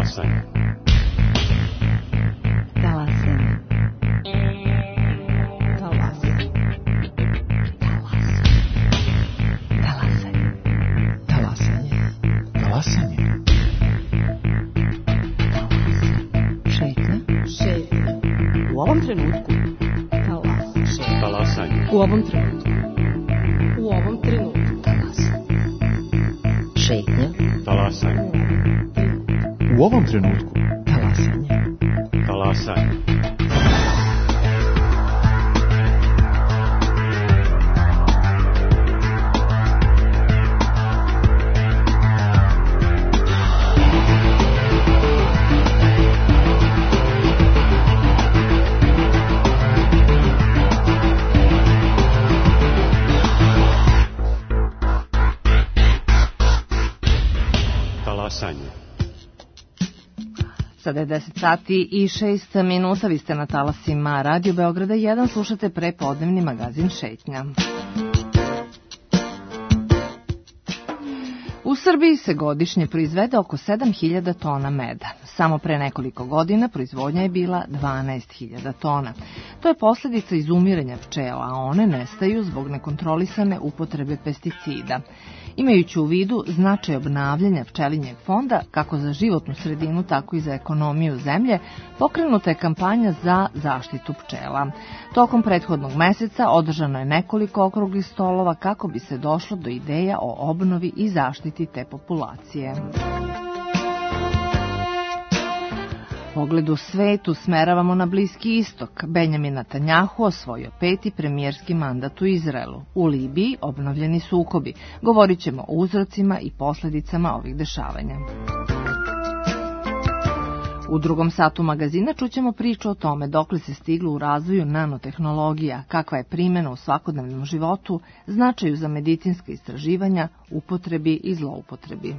Talasanje. Talasanje. Talasanje. Talasanje. Talasanje. Talasanje. Šetnja. Šetnja. U ovom trenutku. Talasanje. Talasanje. U ovom trenutku. U ovom trenutku. Talasanje. Šetnja. Talasanje. U ovom trenutku. Talasanje. Talasanje. Talasanje. Sada je 10 sati i 6 minuta, vi ste na talasima Radio Beograda 1, slušate prepodnevni magazin Šetnja. U Srbiji se godišnje proizvede oko 7.000 tona meda. Samo pre nekoliko godina proizvodnja je bila 12.000 tona. To je posljedica izumiranja pčela, a one nestaju zbog nekontrolisane upotrebe pesticida. Imajući u vidu značaj obnavljanja pčelinjeg fonda, kako za životnu sredinu, tako i za ekonomiju zemlje, pokrenuta je kampanja za zaštitu pčela. Tokom prethodnog meseca održano je nekoliko okruglih stolova kako bi se došlo do ideja o obnovi i zaštiti te populacije. Pogled u svetu smeravamo na Bliski istok. Benjamin Netanjahu osvojio 5. premijerski mandat u Izraelu. U Libiji obnovljeni sukobi. Govorit ćemo o uzrocima i posljedicama ovih dešavanja. U drugom satu magazina čućemo priču o tome dokle se stiglo u razvoju nanotehnologija, kakva je primjena u svakodnevnom životu, značaju za medicinska istraživanja, upotrebi i zloupotrebi.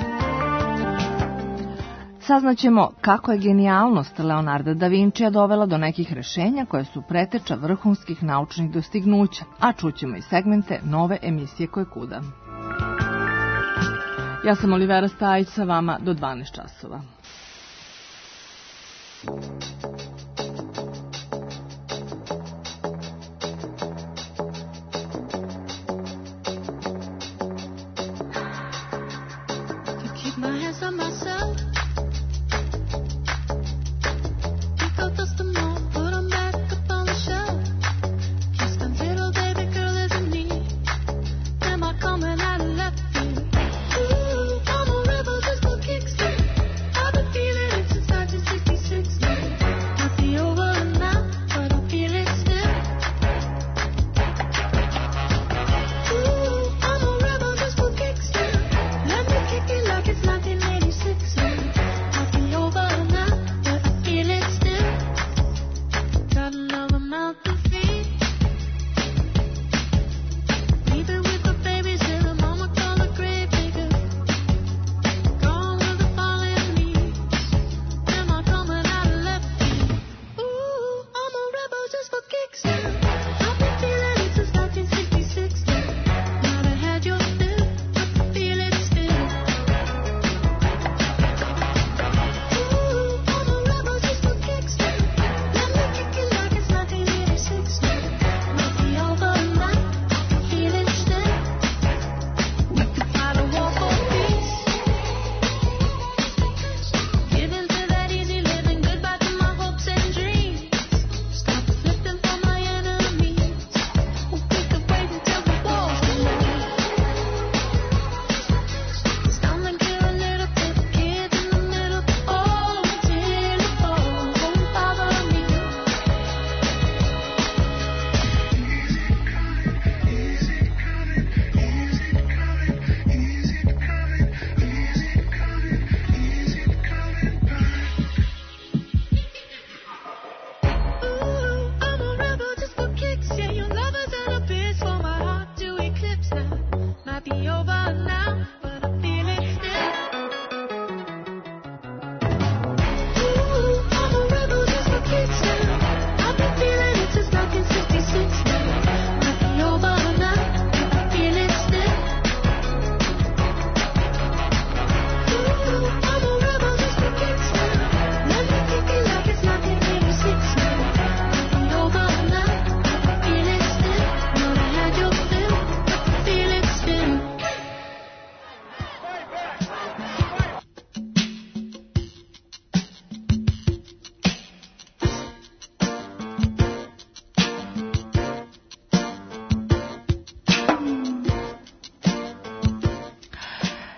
Saznaćemo kako je genijalnost Leonarda da Vincija dovela do nekih rešenja koje su preteča vrhunskih naučnih dostignuća, a čućemo i segmente nove emisije Koje kuda. Ja sam Olivera Stajić, sa vama do 12 časova.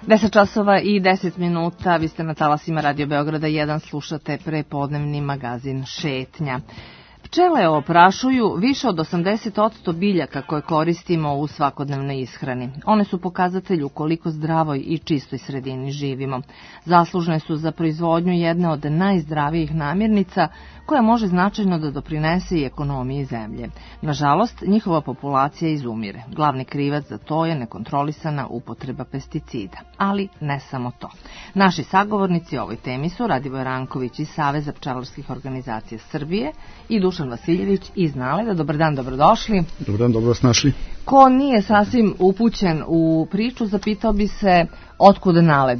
10 časova i 10 minuta, vi ste na talasima Radio Beograda 1, slušate prepodnevni magazin Šetnja. Pčele oprašuju više od 80% biljaka koje koristimo u svakodnevnoj ishrani. One su pokazatelj u koliko zdravoj i čistoj sredini živimo. Zaslužne su za proizvodnju jedne od najzdravijih namirnica koja može značajno da doprinese i ekonomiji zemlje. Nažalost, njihova populacija izumire. Glavni krivac za to je nekontrolisana upotreba pesticida. Ali ne samo to. Naši sagovornici o ovoj temi su Radivoj Ranković iz Saveza pčelarskih organizacija Srbije i Dušan Vasiljević iz Naleda. Dobar dan, dobrodošli. Dobar dan, dobro vas našli. Ko nije sasvim upućen u priču, zapitao bi se otkud Naled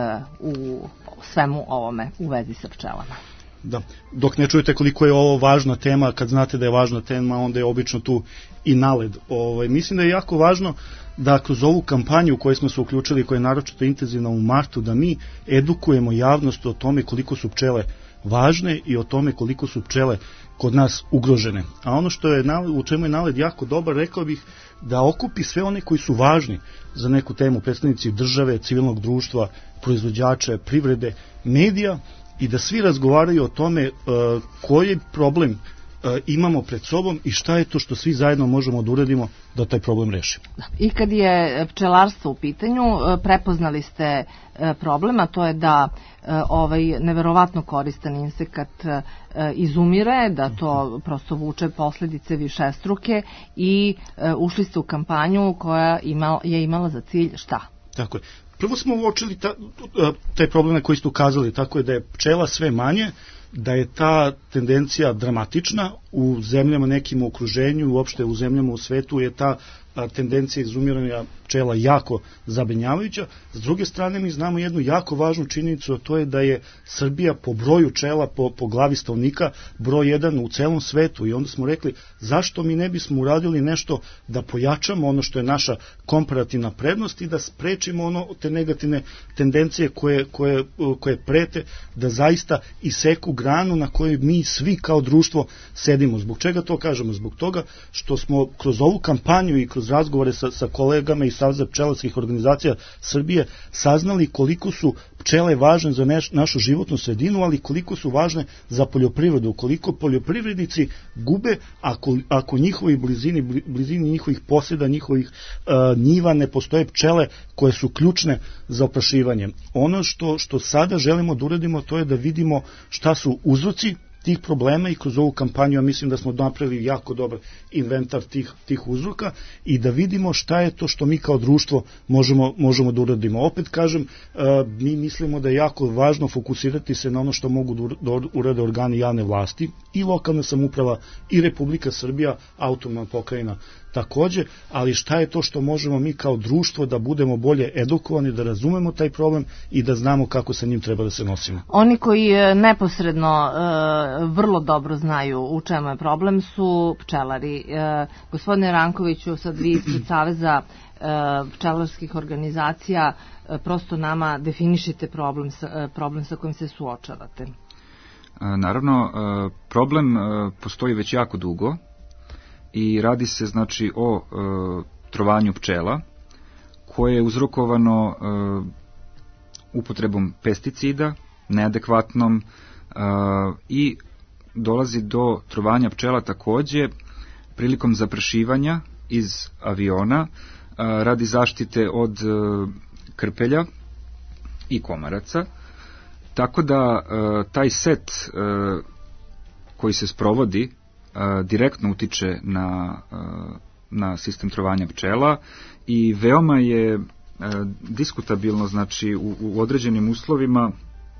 u svemu ovome u vezi sa pčelama. Da, dok ne čujete koliko je ovo važna tema, kad znate da je važna tema, onda je obično tu i Naled. Mislim da je jako važno da kroz ovu kampanju u kojoj smo se uključili, koja je naročito intenzivna u martu, da mi edukujemo javnost o tome koliko su pčele važne i o tome koliko su pčele kod nas ugrožene. A ono što je, u čemu je Naled jako dobar, rekao bih da okupi sve one koji su važni za neku temu, predstavnici države, civilnog društva, proizvođače, privrede, medija, i da svi razgovaraju o tome koji problem imamo pred sobom i šta je to što svi zajedno možemo da uradimo da taj problem rešimo. I kad je pčelarstvo u pitanju, prepoznali ste problem, a to je da ovaj neverovatno koristan insekat izumire, da to prosto vuče posledice višestruke i ušli ste u kampanju koja je imala za cilj šta? Tako je. Prvo smo uočili taj problem na koji ste ukazali, tako je da je pčela sve manje, da je ta tendencija dramatična u zemljama nekim u okruženju, uopšte u zemljama u svetu je ta tendencija izumiranja pčela jako zabrinjavajuća. S druge strane mi znamo jednu jako važnu činjenicu, a to je da je Srbija po broju pčela, po glavi stanovnika broj 1 u celom svetu, i onda smo rekli zašto mi ne bismo uradili nešto da pojačamo ono što je naša komparativna prednost i da sprečimo te negativne tendencije koje prete da zaista iseku granu na kojoj mi svi kao društvo sedimo. Zbog čega to kažemo? Zbog toga što smo kroz ovu kampanju i kroz razgovore sa kolegama iz Saveza pčelarskih organizacija Srbije saznali koliko su pčele važne za našu životnu sredinu, ali koliko su važne za poljoprivredu, koliko poljoprivrednici gube ako njihovoj blizini njihovih posjeda, njihovih njiva ne postoje pčele koje su ključne za oprašivanje. Ono što sada želimo da uradimo, to je da vidimo šta su uzroci tih problema i kroz ovu kampanju ja mislim da smo napravili jako dobar inventar tih uzroka i da vidimo šta je to što mi kao društvo možemo da uradimo. Opet kažem, mi mislimo da je jako važno fokusirati se na ono što mogu da urade organi javne vlasti i lokalna samouprava i Republika Srbija, autonomna pokrajina takođe, ali šta je to što možemo mi kao društvo da budemo bolje edukovani, da razumemo taj problem i da znamo kako sa njim treba da se nosimo. Oni koji neposredno vrlo dobro znaju u čemu je problem su pčelari. Gospodine Rankoviću, sad vi ispred Saveza pčelarskih organizacija prosto nama definišite problem sa kojim se suočavate. Naravno, problem postoji već jako dugo i radi se znači o trovanju pčela koje je uzrokovano upotrebom pesticida, neadekvatnom, i dolazi do trovanja pčela takođe prilikom zaprašivanja iz aviona radi zaštite od krpelja i komaraca. Tako da taj set koji se sprovodi direktno utiče na sistem trovanja pčela i veoma je diskutabilno, znači u određenim uslovima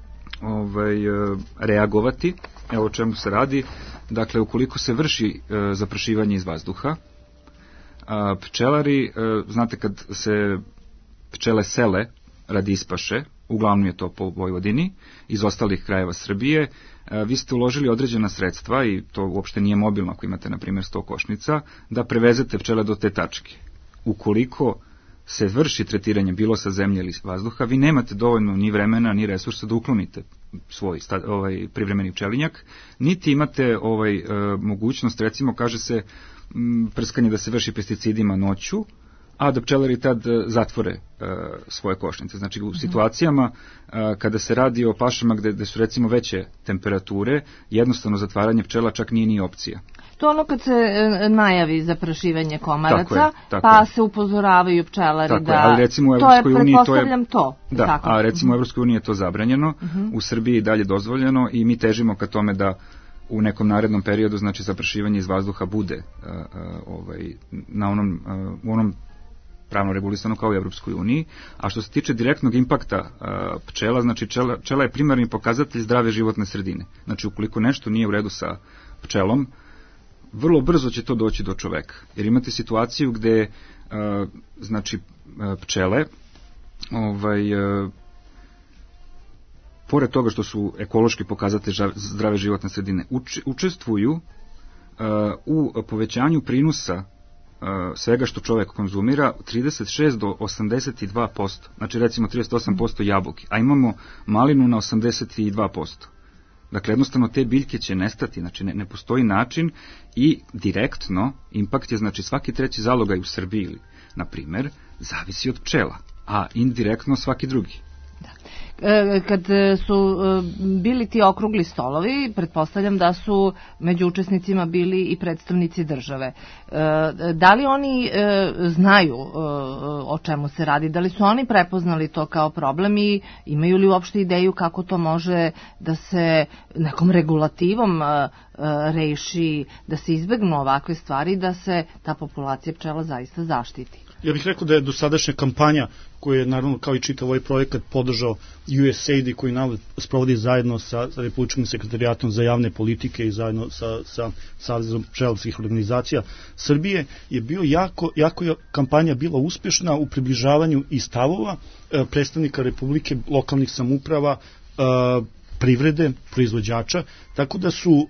reagovati. Evo o čemu se radi. Dakle, ukoliko se vrši zaprašivanje iz vazduha, pčelari, znate kad se pčele sele radi ispaše, uglavnom je to po Vojvodini, iz ostalih krajeva Srbije, vi ste uložili određena sredstva i to uopšte nije mobilno ako imate, na primjer, 100 košnica, da prevezete pčele do te tačke. Ukoliko se vrši tretiranje bilo sa zemlje ili vazduha, vi nemate dovoljno ni vremena ni resursa da uklonite svoj privremeni pčelinjak, niti imate mogućnost, recimo kaže se prskanje da se vrši pesticidima noću, a da pčelari tad zatvore svoje košnice. Znači u situacijama kada se radi o pašama gde su recimo veće temperature, jednostavno zatvaranje pčela čak nije ni opcija. To ono kad se najavi zaprašivanje komaraca, tako pa je. se upozoravaju pčelari tako da... Je, ali recimo u to je, Evropskoj uniji pretpostavljam to. Da, tako. a recimo u Evropskoj uniji je to zabranjeno, u Srbiji je dalje dozvoljeno i mi težimo ka tome da u nekom narednom periodu, znači zaprašivanje iz vazduha bude u onom pravno regulisano kao u Evropskoj uniji, a što se tiče direktnog impakta pčela, znači pčela je primarni pokazatelj zdrave životne sredine. Znači ukoliko nešto nije u redu sa pčelom, vrlo brzo će to doći do čoveka. Jer imate situaciju gde znači pčele pored toga što su ekološki pokazatelj zdrave životne sredine, učestvuju u povećanju prinosa svega što čovek konzumira 36 do 82%. Znači recimo 38% jabuke, a imamo malinu na 82%. Dakle, jednostavno te biljke će nestati, znači ne postoji način i direktno impakt je, znači svaki treći zalogaj u Srbiji, na primer, zavisi od pčela, a indirektno svaki drugi. Kad su bili ti okrugli stolovi, pretpostavljam da su među učesnicima bili i predstavnici države. Da li oni znaju o čemu se radi? Da li su oni prepoznali to kao problem i imaju li uopšte ideju kako to može da se nekom regulativom reši, da se izbegnu ovakve stvari, da se ta populacija pčela zaista zaštiti? Ja bih rekao da je dosadašnja kampanja, koju je naravno kao i čitav ovaj projekat podržao USAID i koji sprovodi zajedno sa Republičkim sekretarijatom za javne politike i zajedno sa Savezom pčelarskih organizacija Srbije, je bio jako je kampanja bila uspešna u približavanju i stavova predstavnika Republike, lokalnih samouprava, privrede, proizvođača, tako da su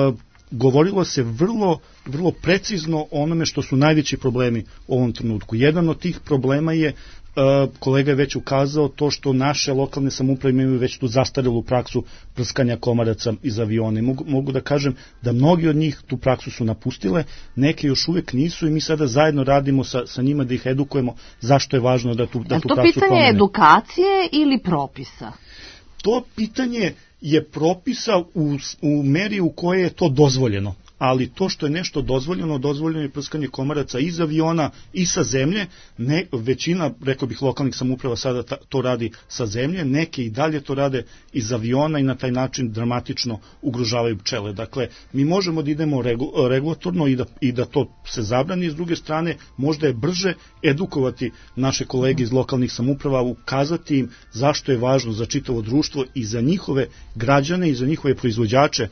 govorilo se vrlo precizno o onome što su najveći problemi u ovom trenutku. Jedan od tih problema je, kolega je već ukazao, to što naše lokalne samouprave imaju već tu zastarelu praksu prskanja komaraca iz aviona. Mogu da kažem da mnogi od njih tu praksu su napustile, neke još uvek nisu i mi sada zajedno radimo sa njima da ih edukujemo zašto je važno da tu praksu promene. To pitanje edukacije ili propisa? To pitanje je propisa u meri u kojoj je to dozvoljeno. Ali to što je nešto dozvoljeno je prskanje komaraca iz aviona i sa zemlje. Većina, rekao bih, lokalnih samouprava sada to radi sa zemlje, neke i dalje to rade iz aviona i na taj način dramatično ugrožavaju pčele. Dakle, mi možemo da idemo regulatorno i da to se zabrani, s druge strane možda je brže edukovati naše kolege iz lokalnih samouprava, ukazati im zašto je važno za čitavo društvo i za njihove građane i za njihove proizvođače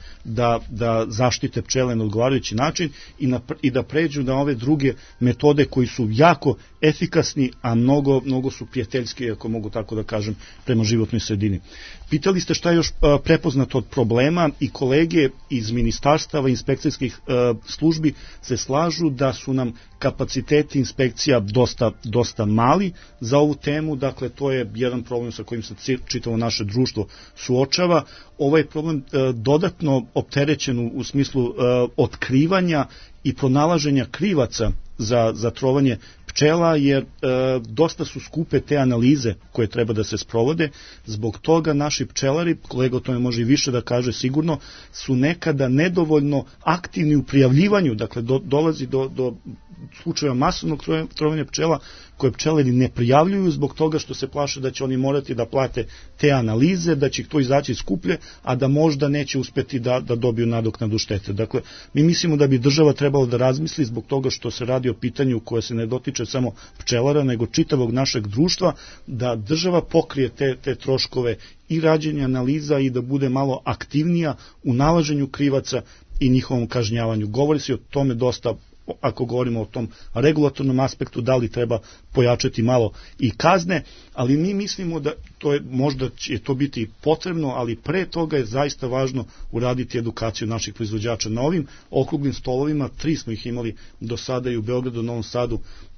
da zaštite pčele na odgovarajući način i da pređu na ove druge metode koji su jako efikasni, a mnogo su prijateljski, ako mogu tako da kažem, prema životnoj sredini. Pitali ste šta je još prepoznato od problema i kolege iz ministarstava, inspekcijskih službi se slažu da su nam kapaciteti inspekcija dosta mali za ovu temu, dakle to je jedan problem sa kojim se čitavo naše društvo suočava. Ovaj problem dodatno opterećen u smislu otkrivanja i pronalaženja krivaca za trovanje pčela, jer dosta su skupe te analize koje treba da se sprovode. Zbog toga naši pčelari, kolega o tome može i više da kaže sigurno, su nekada nedovoljno aktivni u prijavljivanju, dakle dolazi do slučaja masovnog trovanja pčela koje pčelari ne prijavljuju zbog toga što se plaše da će oni morati da plate te analize, da će ih to izaći skuplje, a da možda neće uspeti da dobiju nadoknadu štete. Dakle, mi mislimo da bi država trebala da razmisli zbog toga što se radi o pitanju koje se ne dotiče samo pčelara, nego čitavog našeg društva, da država pokrije te troškove i rađenja analiza i da bude malo aktivnija u nalaženju krivaca i njihovom kažnjavanju. Govori se o tome dosta, ako govorimo o tom regulatornom aspektu, da li treba pojačati malo i kazne, ali mi mislimo da možda će to biti potrebno, ali pre toga je zaista važno uraditi edukaciju naših proizvođača. Na ovim okruglim stolovima, 3 smo ih imali do sada i u Beogradu, Novom Sadu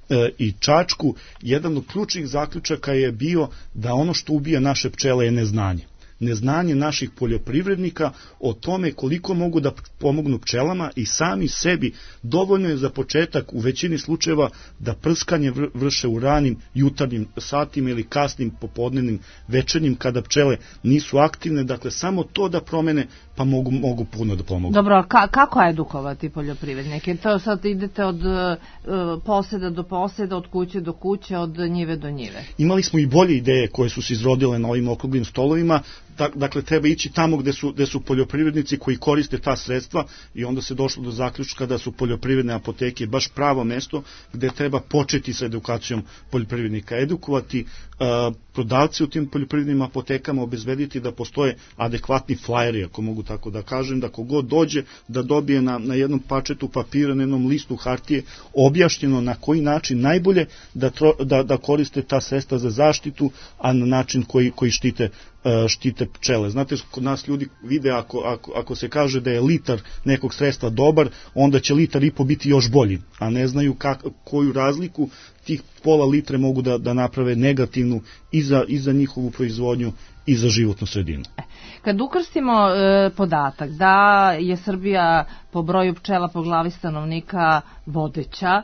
i Čačku, jedan od ključnih zaključaka je bio da ono što ubija naše pčele je neznanje. neznanje naših poljoprivrednika o tome koliko mogu da pomognu pčelama i sami sebi. Dovoljno je za početak u većini slučajeva da prskanje vrše u ranim jutarnjim satima ili kasnim popodnevnim večernjim kada pčele nisu aktivne, dakle samo to da promene pa mogu puno da pomogu. Dobro, kako edukovati poljoprivrednike? To sad idete od poseda do poseda, od kuće do kuće, od njive do njive. Imali smo i bolje ideje koje su se izrodile na ovim okruglim stolovima, dakle treba ići tamo gde su poljoprivrednici koji koriste ta sredstva i onda se došlo do zaključka da su poljoprivredne apoteke baš pravo mesto gde treba početi sa edukacijom poljoprivrednika, edukovati prodavci u tim poljoprivrednim apotekama, obezbediti da postoje adekvatni flajeri, ako mogu tako da kažem, da kogod dođe da dobije na jednom parčetu papira, na jednom listu hartije objašnjeno na koji način najbolje da koriste ta sredstva za zaštitu, a na način koji štite pčele. Znate, kod nas ljudi vide ako se kaže da je litar nekog sredstva dobar, onda će litar i po biti još bolji, a ne znaju koju razliku tih pola litre mogu da naprave negativnu i za njihovu proizvodnju i za životnu sredinu. Kad ukrstimo podatak da je Srbija po broju pčela po glavi stanovnika vodeća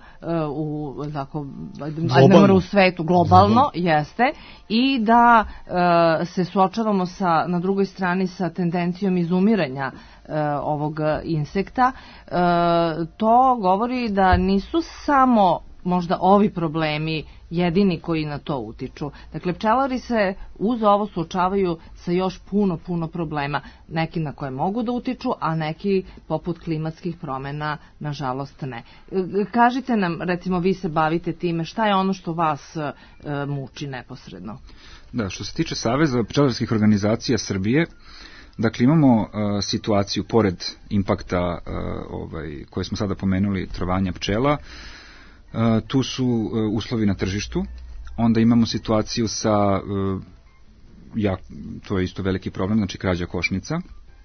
u svetu globalno, jeste, i da se suočavamo na drugoj strani sa tendencijom izumiranja ovog insekta, to govori da nisu samo možda ovi problemi jedini koji na to utiču. Dakle, pčelari se uz ovo suočavaju sa još puno problema. Neki na koje mogu da utiču, a neki poput klimatskih promena, nažalost, ne. Kažite nam, recimo, vi se bavite time, šta je ono što vas muči neposredno? Da, što se tiče Saveza pčelarskih organizacija Srbije, dakle, imamo situaciju, pored impakta koje smo sada pomenuli, trovanja pčela, tu su uslovi na tržištu, onda imamo situaciju sa, to je isto veliki problem, znači krađa košnica,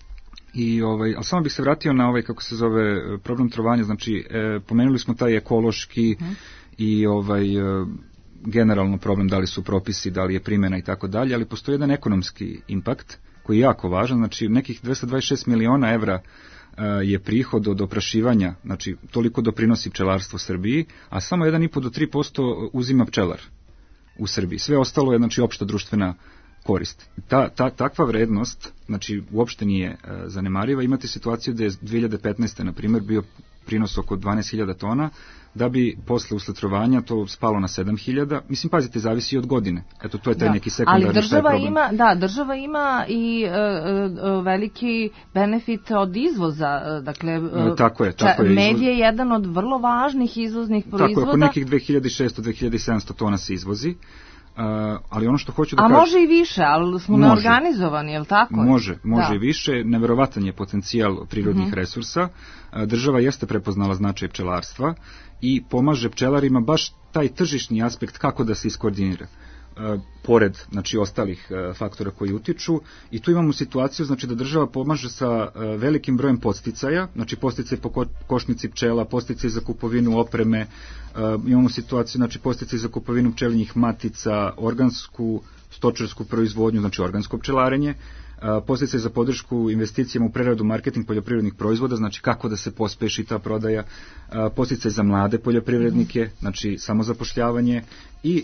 ali samo bih se vratio na kako se zove problem trovanja, znači pomenuli smo taj ekološki i generalno problem, da li su propisi, da li je primjena i tako dalje, ali postoji jedan ekonomski impakt koji je jako važan, znači nekih 226 miliona evra je prihod od oprašivanja, znači toliko doprinosi pčelarstvo Srbiji, a samo 1,5 do 3% uzima pčelar u Srbiji. Sve ostalo je, znači, opšta društvena korist. Takva vrednost, znači, uopšte nije zanemariva. Imate situaciju da je 2015. na primjer bio prinos oko 12.000 tona, da bi posle usled trovanja to spalo na 7.000. Mislim, pazite, zavisi od godine. Eto, to je taj neki sekundarni problem. Država ima i veliki benefit od izvoza. Dakle, tako je, med je jedan od vrlo važnih izvoznih proizvoda. Tako je, oko nekih 2600-2700 tona se izvozi. Ali ono što hoću da kažem... A može i više, ali smo neorganizovani, je li tako? Može i više, neverovatan je potencijal prirodnih resursa. Država jeste prepoznala značaj pčelarstva i pomaže pčelarima baš taj tržišni aspekt kako da se iskoordinira, pored, znači, ostalih faktora koji utiču, i tu imamo situaciju, znači, da država pomaže sa velikim brojem podsticaja, znači podsticaj po košnici pčela, podsticaj za kupovinu opreme, imamo situaciju, znači, podsticaj za kupovinu pčelinjih matica, organsku stočarsku proizvodnju, znači organsko pčelarenje, podsticaj za podršku investicijama u preradu, marketing poljoprivrednih proizvoda, znači kako da se pospeši ta prodaja, podsticaj za mlade poljoprivrednike, znači samozapošljavanje, i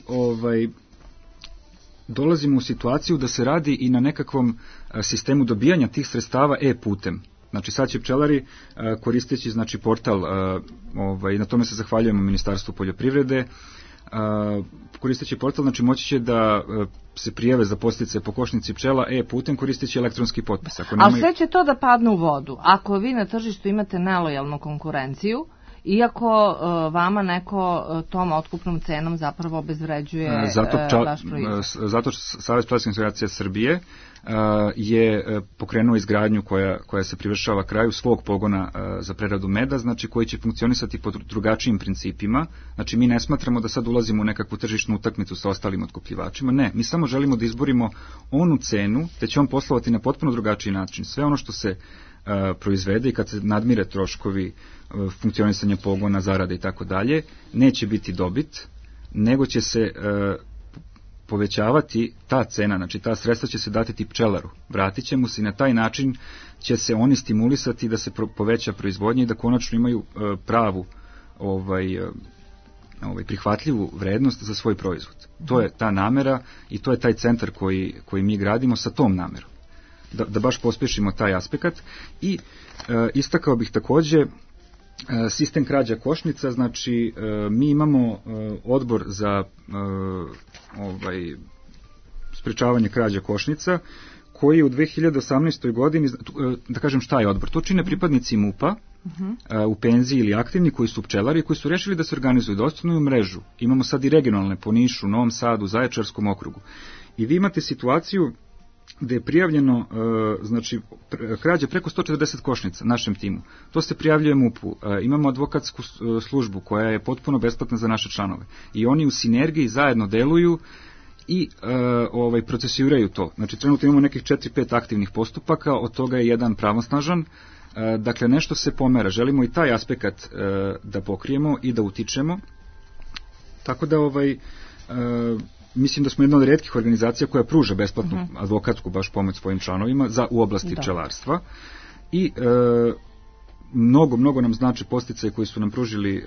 dolazimo u situaciju da se radi i na nekakvom sistemu dobijanja tih sredstava putem. Znači, sad će pčelari koristeći, znači, portal, na tome se zahvaljujemo Ministarstvu poljoprivrede, koristeći portal, znači, moći će da se prijave za podsticaje po košnici pčela putem koristeći elektronski potpis. Ali sve će to da padne u vodu. Ako vi na tržištu imate nelojalnu konkurenciju, iako vama neko tom otkupnom cenom zapravo obezvređuje vaš proizvod. Zato Savez pčelarskih organizacija Srbije je pokrenuo izgradnju koja se privršava kraju svog pogona za preradu meda, znači koji će funkcionisati po drugačijim principima. Znači, mi ne smatramo da sad ulazimo u nekakvu tržišnu utakmicu sa ostalim otkupljivačima, ne, mi samo želimo da izborimo onu cenu, te će on poslovati na potpuno drugačiji način. Sve ono što se proizvede i kad se nadmire troškovi funkcionisanja pogona, zarade i tako dalje, neće biti dobit, nego će se povećavati ta cena, znači ta sredstva će se datiti pčelaru, vratit će mu se i na taj način će se oni stimulisati da se poveća proizvodnja i da konačno imaju pravu prihvatljivu vrednost za svoj proizvod. To je ta namera i to je taj centar koji mi gradimo sa tom namerom. Da baš pospješimo taj aspekt i istakao bih takođe sistem krađa košnica, znači mi imamo odbor za sprečavanje krađa košnica koji u 2018. godini, da kažem šta je odbor, to čine pripadnici MUP-a u penziji ili aktivni koji su pčelari koji su rešili da se organizuju, da osnuju mrežu. Imamo sad i regionalne po Nišu, Novom Sadu, Zaječarskom okrugu. I vi imate situaciju gde je prijavljeno znači krađa preko 140 košnica našem timu. To se prijavljuje MUP-u. Imamo advokatsku službu koja je potpuno besplatna za naše članove. I oni u sinergiji zajedno deluju i procesuiraju to. Znači trenutno imamo nekih 4-5 aktivnih postupaka, od toga je jedan pravosnažan. Dakle, nešto se pomera. Želimo i taj aspekt da pokrijemo i da utičemo. Tako da mislim da smo jedna od retkih organizacija koja pruža besplatnu advokatsku baš pomoć svojim članovima u oblasti pčelarstva. I mnogo nam znači podsticaji koji su nam pružili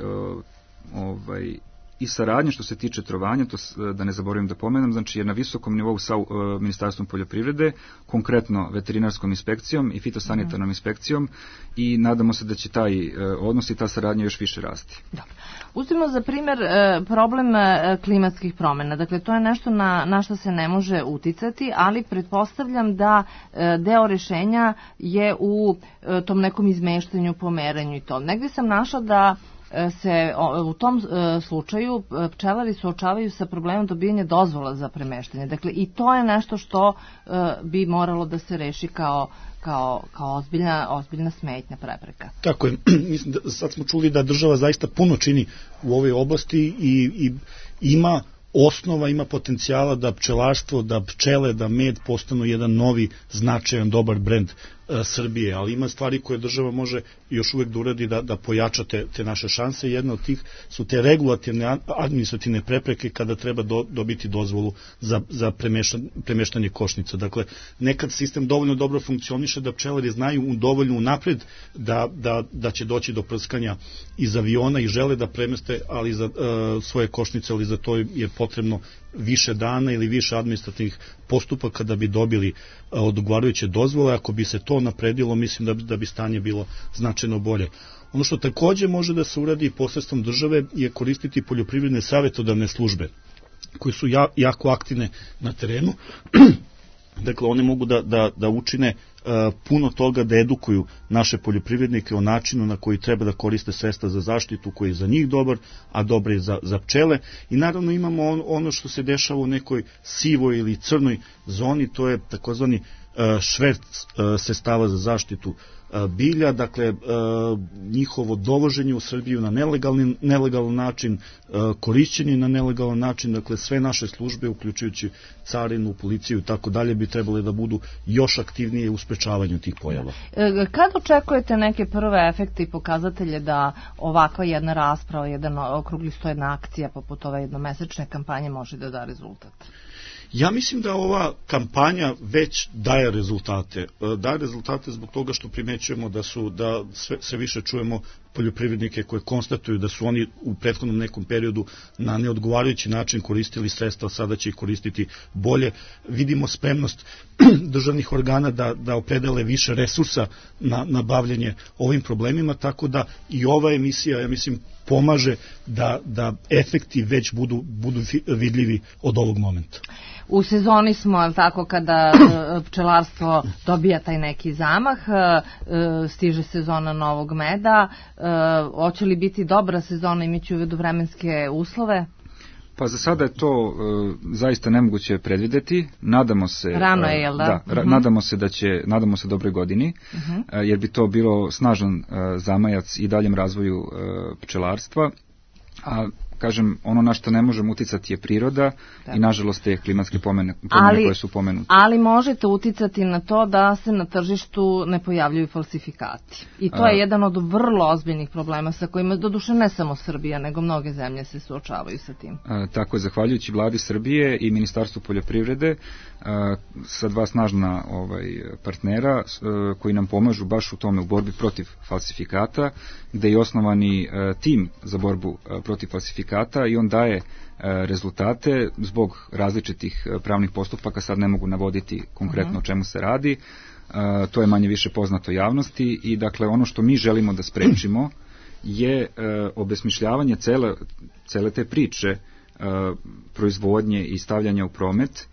i saradnje što se tiče trovanja, to da ne zaboravim da pomenem, znači je na visokom nivou sa Ministarstvom poljoprivrede, konkretno veterinarskom inspekcijom i fitosanitarnom inspekcijom i nadamo se da će taj odnos i ta saradnja još više rasti. Dobro. Uzmimo za primjer problem klimatskih promjena. Dakle, to je nešto na što se ne može uticati, ali pretpostavljam da deo rešenja je u tom nekom izmeštanju, pomeranju i to. Negdje sam našla da se u tom slučaju pčelari suočavaju sa problemom dobijanja dozvola za premeštanje. Dakle, i to je nešto što bi moralo da se reši kao ozbiljna smetnja, prepreka. Tako je. Mislim da sad smo čuli da država zaista puno čini u ovoj oblasti i ima osnova, ima potencijala da pčelarstvo, da pčele, da med postanu jedan novi, značajan, dobar brend Srbije, ali ima stvari koje država može još uvek da uradi da pojača te naše šanse. Jedna od tih su te regulativne administrativne prepreke kada treba dobiti dozvolu za premeštanje košnica. Dakle, nekad sistem dovoljno dobro funkcioniše da pčelari znaju dovoljno unapred da će doći do prskanja iz aviona i žele da premeste ali za svoje košnice, ali za to je potrebno više dana ili više administrativnih postupaka da bi dobili odgovarajuće dozvole. Ako bi se to napredilo, mislim da bi stanje bilo značajno bolje. Ono što takođe može da se uradi posredstvom države je koristiti poljoprivredne savjetodavne službe koje su jako aktivne na terenu. Dakle, one mogu da učine puno toga, da edukuju naše poljoprivrednike o načinu na koji treba da koriste sredstva za zaštitu koji je za njih dobar, a dobar je za pčele. I naravno imamo ono što se dešava u nekoj sivoj ili crnoj zoni, to je takozvani šverc sredstava za zaštitu bilja, dakle njihovo dovoženje u Srbiju na nelegalan način, korišćenje na nelegalan način, dakle sve naše službe, uključujući carinu, policiju i tako dalje, bi trebali da budu još aktivnije u sprečavanju tih pojava. Kad očekujete neke prve efekte i pokazatelje da ovakva jedna rasprava, jedan okrugli sto, jedna akcija poput ove jednomesečne kampanje može da da rezultat? Ja mislim da ova kampanja već daje rezultate. Daje rezultate zbog toga što primećujemo da sve više čujemo poljoprivrednike koje konstatuju da su oni u prethodnom nekom periodu na neodgovarajući način koristili sredstva, sada će ih koristiti bolje. Vidimo spremnost državnih organa da opredele više resursa na bavljanje ovim problemima, tako da i ova emisija, ja mislim, pomaže da efekti već budu vidljivi od ovog momenta. U sezoni smo, ali tako, kada pčelarstvo dobija taj neki zamah, stiže sezona novog meda, hoće li biti dobra sezona imajući u vidu vremenske uslove? Pa za sada je to zaista nemoguće predvideti. Nadamo se, rano je, jel da? Da, nadamo se dobroj godini, jer bi to bilo snažan zamajac i daljem razvoju pčelarstva. A kažem, ono na što ne možemo uticati je priroda i nažalost te klimatske promjene koje su pomenute. Ali možete uticati na to da se na tržištu ne pojavljuju falsifikati. I to je jedan od vrlo ozbiljnih problema sa kojima, doduše ne samo Srbija, nego mnoge zemlje se suočavaju sa tim. Tako je, zahvaljujući vladi Srbije i Ministarstvu poljoprivrede sa dva snažna partnera koji nam pomažu baš u tome, u borbi protiv falsifikata, gde je osnovani tim za borbu protiv falsifikata i on daje rezultate zbog različitih pravnih postupaka, sad ne mogu navoditi konkretno o čemu se radi, to je manje više poznato javnosti i dakle ono što mi želimo da sprečimo je obesmišljavanje cele te priče proizvodnje i stavljanja u promet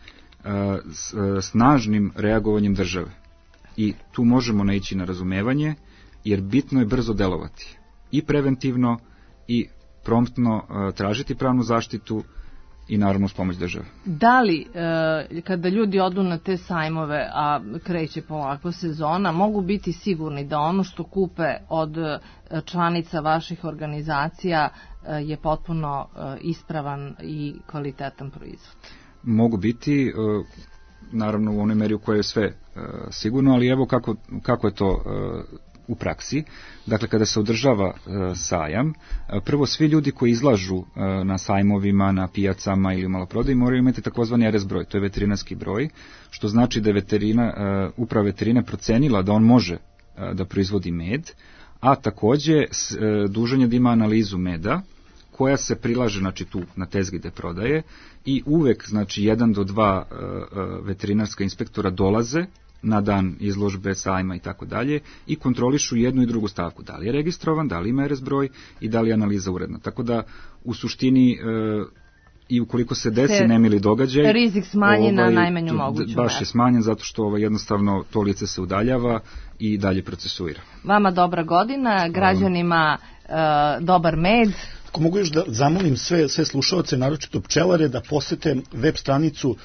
snažnim reagovanjem države. I tu možemo naići na razumevanje, jer bitno je brzo delovati. I preventivno, i promptno tražiti pravnu zaštitu i naravno s pomoć države. Da li, kada ljudi odu na te sajmove, a kreće polako sezona, mogu biti sigurni da ono što kupe od članica vaših organizacija je potpuno ispravan i kvalitetan proizvod? Mogu biti, naravno u onoj meri u kojoj je sve sigurno, ali evo kako je to u praksi. Dakle, kada se održava sajam, prvo svi ljudi koji izlažu na sajmovima, na pijacama ili u maloprodaji moraju imati takozvani RS broj, to je veterinarski broj, što znači da je uprava veterine procenila da on može da proizvodi med, a takođe dužan je da ima analizu meda, koja se prilaže, znači, tu na tezgi gde prodaje i uvek, znači, 1 do 2 veterinarska inspektora dolaze na dan izložbe, sajma i tako dalje i kontrolišu jednu i drugu stavku, da li je registrovan, da li ima RS broj i da li je analiza uredna. Tako da, u suštini, i ukoliko se desi nemili događaj, rizik smanji na najmanju moguću meru. Baš je smanjen zato što jednostavno to lice se udaljava i dalje procesuira. Vama dobra godina, građanima dobar med. Ako mogu još da zamolim sve slušaoce, naročito pčelare, da posete web stranicu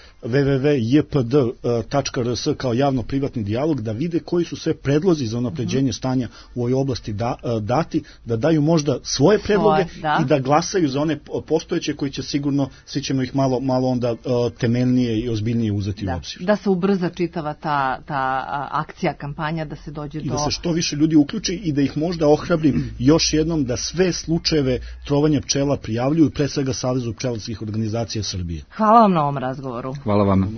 www.jpd.rs kao javno-privatni dijalog, da vide koji su sve predlozi za unapređenje stanja u ovoj oblasti dati, da daju možda svoje predloge i da glasaju za one postojeće koji će sigurno, svi ćemo ih malo onda temeljnije i ozbiljnije uzeti u obzir. Da se ubrza čitava ta akcija, kampanja, da se dođe i da se što više ljudi uključi i da ih možda ohrabrim još jednom da sve slučajeve trovanja pčela prijavljuju, pre svega Savezu pčelarskih organizacija Srbije. Hvala vam na ovom razgovoru. Hvala vam.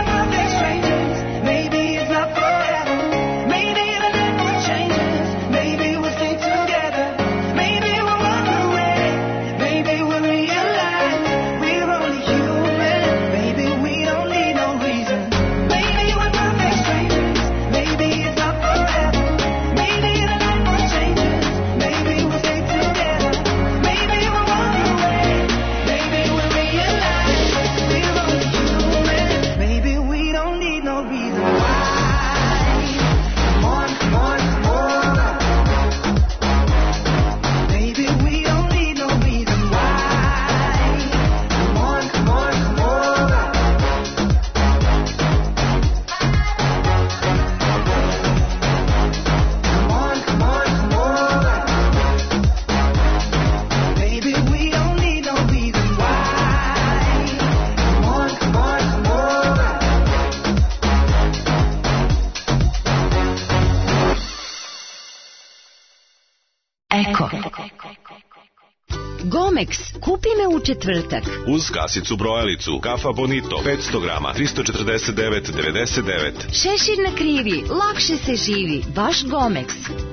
Maybe Gomex, kupi me u četvrtak. Uz kasicu brojalicu, kafa Bonito, 500 grama, 349,99. Šešir na krivi, lakše se živi, baš Gomex.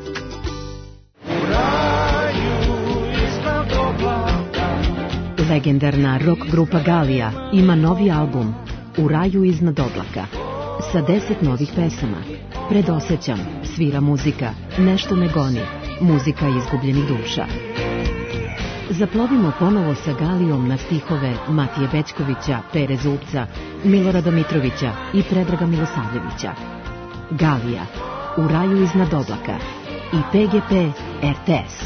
Legendarna rock grupa Galija ima novi album U raju iznad oblaka sa 10 novih pesama. Predosećam, svira muzika, nešto me goni, muzika izgubljenih duša. Zaplovimo ponovo sa Galijom na stihove Matije Bećkovića, Pere Zupca, Milorada Mitrovića i Predraga Milosavljevića. Galija, U raju iznad oblaka i PGP RTS.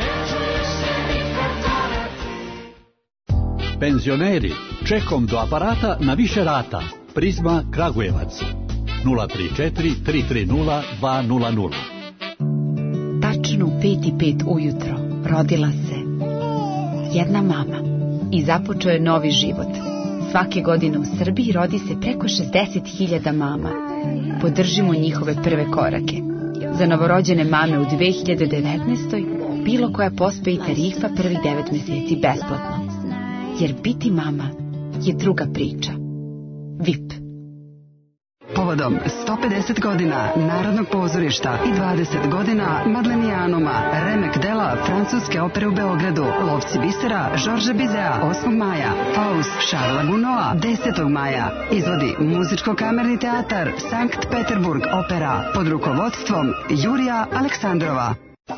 Penzioneri, čekom do aparata na više rata. Prizma Kragujevac 034 330 200. Tačno u 5:05 ujutro rodila se jedna mama i započeo je novi život. Svake godine u Srbiji rodi se preko 60.000 mama. Podržimo njihove prve korake. Za novorođene mame u 2019. bilo koja pospe i tarifa prvih 9 meseci besplatno. Jer biti mama je druga priča. VIP. Povodom 150 godina Narodnog pozorišta i 20 godina Madlenijanuma, remek dela Francuske opere u Beogradu, Lovci bisera Žorže Bizea 8. maja, Faust Šarla Gunoa 10. maja, izvodi Muzičko-kamerni teatar Sankt Peterburg opera pod rukovodstvom Jurija Aleksandrova.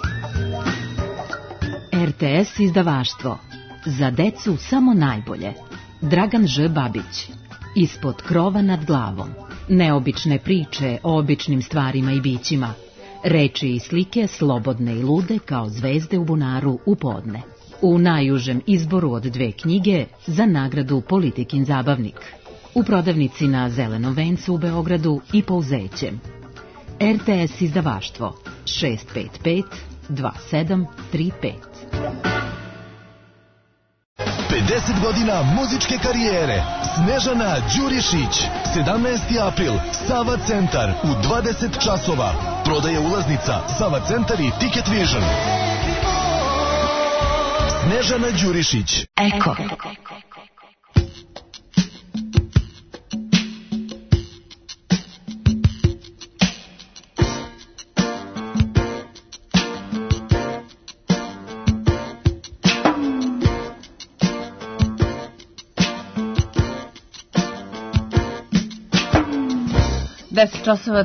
RTS izdavaštvo. Za decu samo najbolje. Dragan Ž. Babić. Ispod krova nad glavom. Neobične priče o običnim stvarima i bićima. Reči i slike slobodne i lude kao zvezde u bunaru u podne. U najužem izboru od 2 knjige za nagradu Politikin zabavnik. U prodavnici na Zelenom vencu u Beogradu i Pouzećem. RTS izdavaštvo 655 2735. 50 godina muzičke karijere. Snežana Đurišić. 17. april. Sava Centar u 20 časova. Prodaje ulaznica Sava Centar i Ticket Vision. Snežana Đurišić. Eko. časova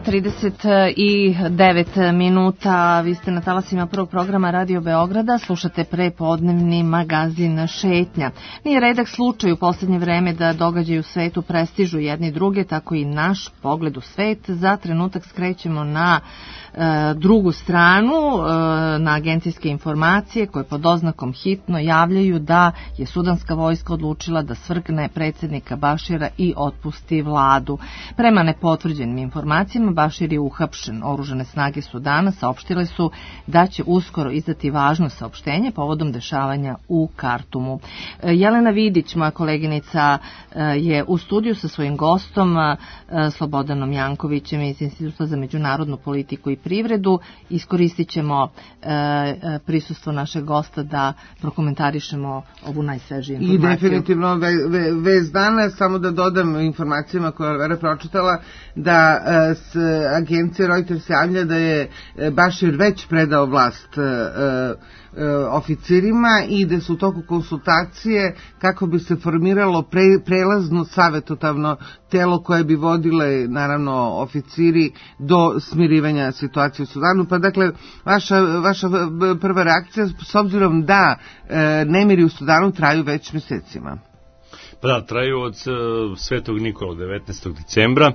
39 minuta, vi ste na talasima prvog programa Radio Beograda, slušate prepodnevni magazin Šetnja. Nije redak slučaj u poslednje vreme da događaji u svetu prestižu jedni druge, tako i naš pogled u svet. Za trenutak skrećemo na drugu stranu, na agencijske informacije koje pod oznakom hitno javljaju da je sudanska vojska odlučila da svrgne predsjednika Bašira i otpusti vladu. Prema nepotvrđenim informacijama, Bašir je uhapšen. Oružane snage Sudana saopštile su da će uskoro izdati važno saopštenje povodom dešavanja u Kartumu. Jelena Vidić, moja koleginica, je u studiju sa svojim gostom Slobodanom Jankovićem iz Instituta za međunarodnu politiku i privredu. Iskoristit ćemo prisustvo našeg gosta da prokomentarišemo ovu najsvežiju informaciju. I definitivno vez dana, samo da dodam informacijama koje je Vera pročitala, da s agencije Reuters javlja da je Bašir već predao vlast oficirima i da su u toku konsultacije kako bi se formiralo prelazno savjetodavno telo koje bi vodile naravno oficiri do smirivanja situacije u Sudanu. Pa dakle, vaša prva reakcija s obzirom da nemiri u Sudanu traju već mjesecima. Pa da, traju od Svetog Nikola 19. decembra.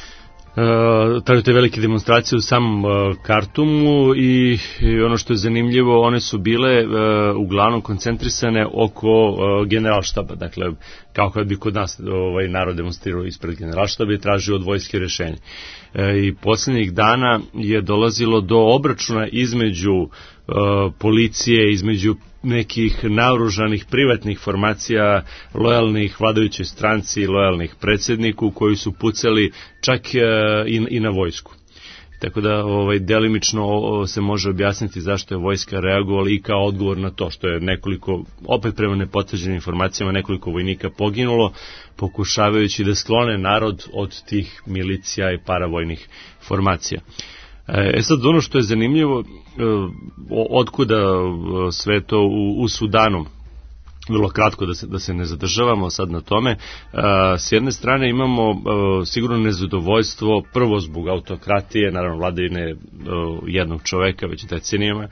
Traju te velike demonstracije u samom Kartumu i ono što je zanimljivo, one su bile uglavnom koncentrisane oko generalštaba, dakle kao kad bi kod nas narod demonstrirao ispred generalštaba i tražio od vojske rješenje. I posljednjih dana je dolazilo do obračuna između policije, između nekih naoružanih privatnih formacija lojalnih vladajućoj stranci i lojalnih predsjedniku koji su pucali čak i na vojsku. Tako da delimično se može objasniti zašto je vojska reagovala i kao odgovor na to što je nekoliko, opet prema nepotvrđenim informacijama, nekoliko vojnika poginulo, pokušavajući da sklone narod od tih milicija i paravojnih formacija. Sad ono što je zanimljivo, otkuda sve to u Sudanu, vrlo kratko da se ne zadržavamo sad na tome. S jedne strane imamo sigurno nezadovoljstvo, prvo zbog autokratije, naravno vladavine jednog čoveka već decenijama.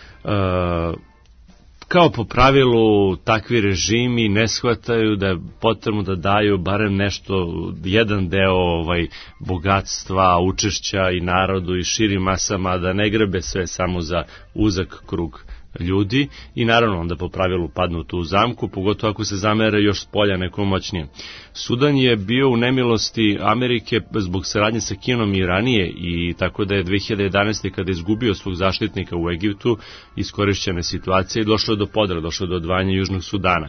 Kao po pravilu, takvi režimi ne shvataju da je potrebno da daju barem nešto, jedan deo bogatstva, učešća i narodu i širim masama, da ne grebe sve samo za uzak krug ljudi i naravno onda po pravilu padnu u tu zamku, pogotovo ako se zamere još s polja nekom moćnije. Sudan je bio u nemilosti Amerike zbog saradnje sa Kinom i ranije i tako da je 2011. kada je izgubio svog zaštitnika u Egiptu, iskorišćene situacije i došlo je do podela, došlo je do odvajanja Južnog Sudana.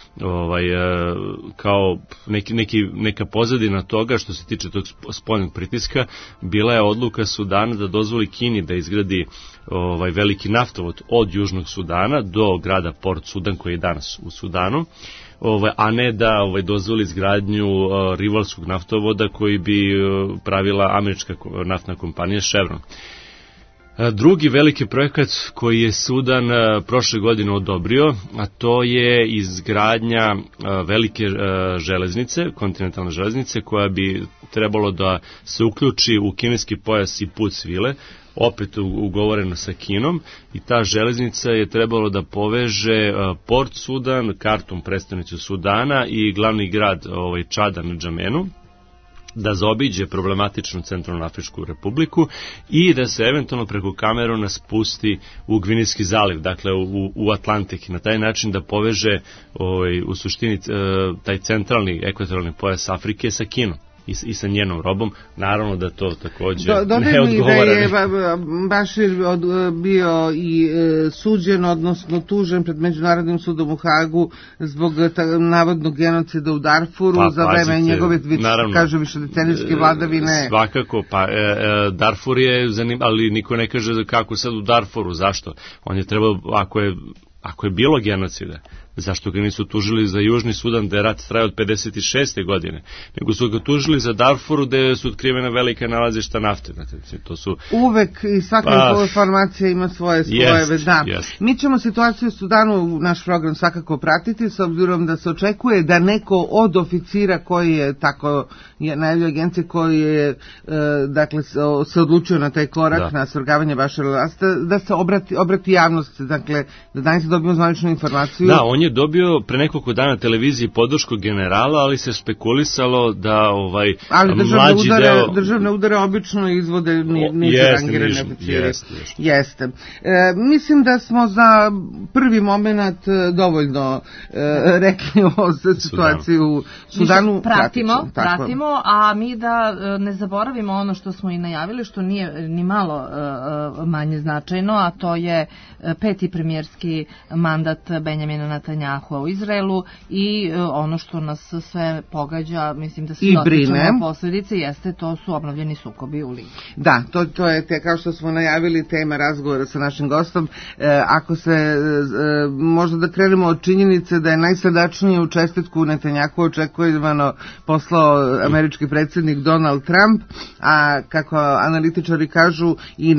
Kao neka pozadina toga što se tiče tog spoljnog pritiska bila je odluka Sudana da dozvoli Kini da izgradi veliki naftovod od Južnog Sudana do grada Port Sudan koji je danas u Sudanu, a ne da dozvoli izgradnju rivalskog naftovoda koji bi pravila američka naftna kompanija Chevron. Drugi veliki projekat koji je Sudan prošle godine odobrio, a to je izgradnja velike železnice, kontinentalne železnice, koja bi trebalo da se uključi u kineski pojas i put svile, opet ugovoreno sa Kinom, i ta železnica je trebalo da poveže Port Sudan, Kartum, prestonicu Sudana, i glavni grad Čada, Ndžamenu, da zaobiđe problematičnu Centralnoafričku republiku i da se eventualno preko Kameruna spusti u Gvinejski zaliv, dakle u Atlantik, i na taj način da poveže u suštini taj centralni ekvatorijalni pojas Afrike sa Kinom i sa njenom robom. Naravno da to takođe ne odgovara. Da je Bašir bio i suđen, odnosno tužen pred Međunarodnim sudom u Hagu zbog navodnog genocida u Darfuru za vreme njegove, kaže, višedecenijske vladavine. Svakako, Darfur je zanimljiv, ali niko ne kaže kako sad u Darfuru, zašto? On je trebao, ako je bilo genocida, zašto ga nisu tužili za Južni Sudan, da je rat traje od 56. godine, nego su ga tužili za Darfuru, gde su otkrivena velika nalazišta nafte. To su... Uvek i svaka informacija ima svoje spojeve. Mi ćemo situaciju u Sudanu u naš program svakako pratiti, s obzirom da se očekuje da neko od oficira koji je tako najavljaju agencije, koji je dakle se odlučio na taj korak, na svrgavanje Bašara al-Asada, da se obrati javnost, dakle da danas dobijemo zvaničnu informaciju. Da, on je dobio pre nekoliko dana televiziji podršku generala, ali se spekulisalo da ali mlađi deo... državne udare obično izvode niže rangirane oficiri. Jeste. Mislim da smo za prvi moment dovoljno rekli o situaciji u Sudanu. Pratimo, a mi da ne zaboravimo ono što smo i najavili, što nije ni malo manje značajno, a to je 5. premijerski mandat Benjamina Netanjahua u Izraelu i ono što nas sve pogađa, mislim da svi osjećamo posljedice, jeste, to su obnovljeni sukobi u Ligi. Da, to je kao što smo najavili tema razgovora sa našim gostom. Ako se možda da krenemo od činjenice da je najsadačnije u čestitku Netanjahua očekivano poslao američki predsjednik Donald Trump, a kako analitičari kažu i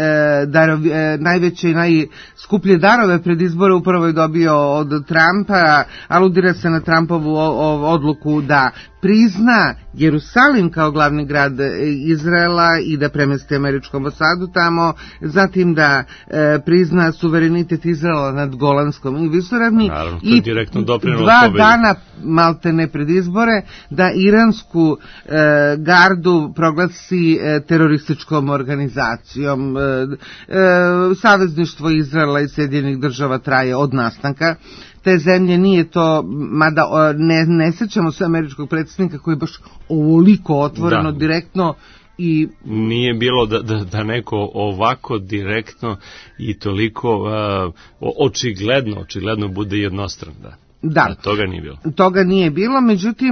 najveće i najskuplje darove pred izbore upravo je dobio od Trumpa. Aludira se na Trumpovu odluku da prizna Jerusalim kao glavni grad Izraela i da premesti američku ambasadu tamo, zatim da prizna suverenitet Izraela nad Golanskom visoravni i 2 dana maltene pred izbore da iransku gardu proglasi terorističkom organizacijom. Savezništvo Izraela i Sjedinjenih Država traje od nastanka te zemlje, nije to, mada ne sećamo se američkog predsjednika koji je baš ovoliko otvoreno, direktno, i nije bilo da neko ovako direktno i toliko očigledno bude jednostran, Da. Toga nije bilo. Toga nije bilo, međutim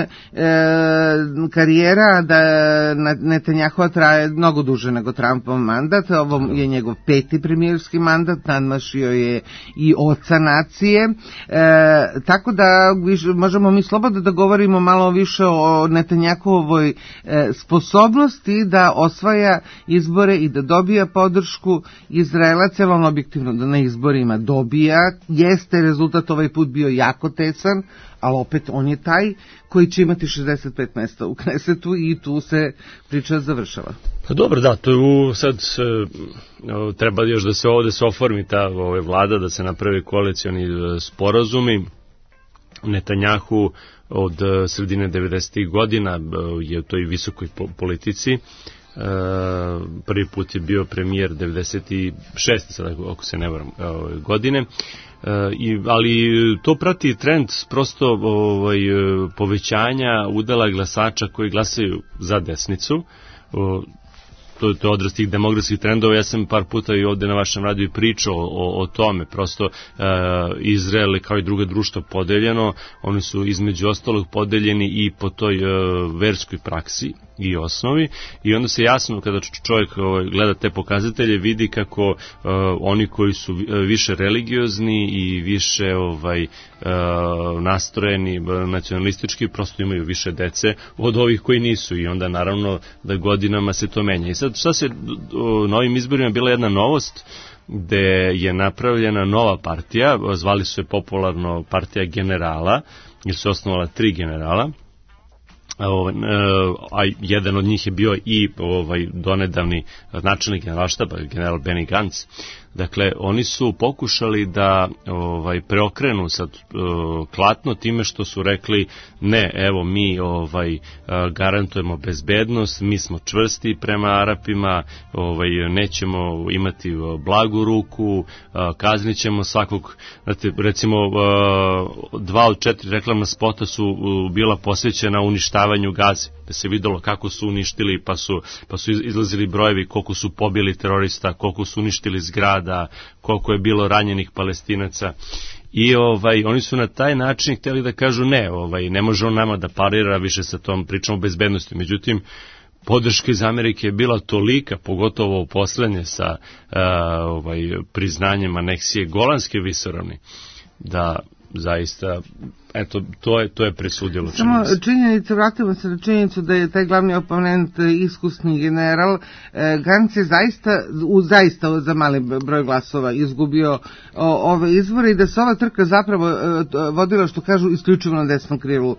karijera Netanjahua traje mnogo duže nego Trumpov mandat. Ovo je njegov 5. premijerski mandat, nadmašio je i oca nacije. Tako da možemo mi slobodno da govorimo malo više o Netanjahuovoj sposobnosti da osvaja izbore i da dobija podršku Izraelaca, on objektivno da na izborima dobija. Jeste rezultat ovaj put bio jako tesan, ali opet on je taj koji će imati 65 mesta u Knesetu i tu se priča završava. Pa dobro, da, to je sad treba još da se ovde se oformi ta vlada, da se napravi koalicioni sporazumi. Netanjahu od sredine 90. godina je u toj visokoj politici. Prvi put je bio premijer 96. sada, ako se ne varam, godine. Ali to prati trend prosto povećanja udela glasača koji glasaju za desnicu. To je odraz tih demografskih trendova. Ja sam par puta i ovde na vašem radiju pričao o tome. Prosto Izrael kao i druga društva podeljeno, oni su između ostalog podeljeni i po toj verskoj praksi i osnovi, i onda se jasno kada čovjek gleda te pokazatelje vidi kako oni koji su više religiozni i više nastrojeni nacionalistički prosto imaju više dece od ovih koji nisu, i onda naravno da godinama se to menja. I sad šta se na ovim izborima bila jedna novost, gde je napravljena nova partija, zvali su je popularno partija generala, jer su osnovala 3 generala, a jedan od njih je bio i donedavni načelnik generalštaba, general Benny Gantz. Dakle, oni su pokušali da preokrenu sad klatno time što su rekli ne, evo mi garantujemo bezbednost, mi smo čvrsti prema Arapima, nećemo imati blagu ruku, kaznit svakog. Znate, recimo 2 od 4 reklamna spota su bila posvećena uništavanju Gaze, da se videlo kako su uništili, pa su izlazili brojevi koliko su pobili terorista, koliko su uništili zgrada, koliko je bilo ranjenih Palestinaca. I oni su na taj način htjeli da kažu ne može on nama da parira više sa tom pričom o bezbednosti. Međutim, podrška iz Amerike je bila tolika, pogotovo u poslednje sa priznanjem aneksije Golanske visoravni, da zaista, eto, to je presudilo. Samo činjenica, vratimo se na činjenicu da je taj glavni oponent iskusni general Gantz je zaista za mali broj glasova izgubio ove izbore i da se ova trka zapravo vodila, što kažu, isključivo na desnom krilu.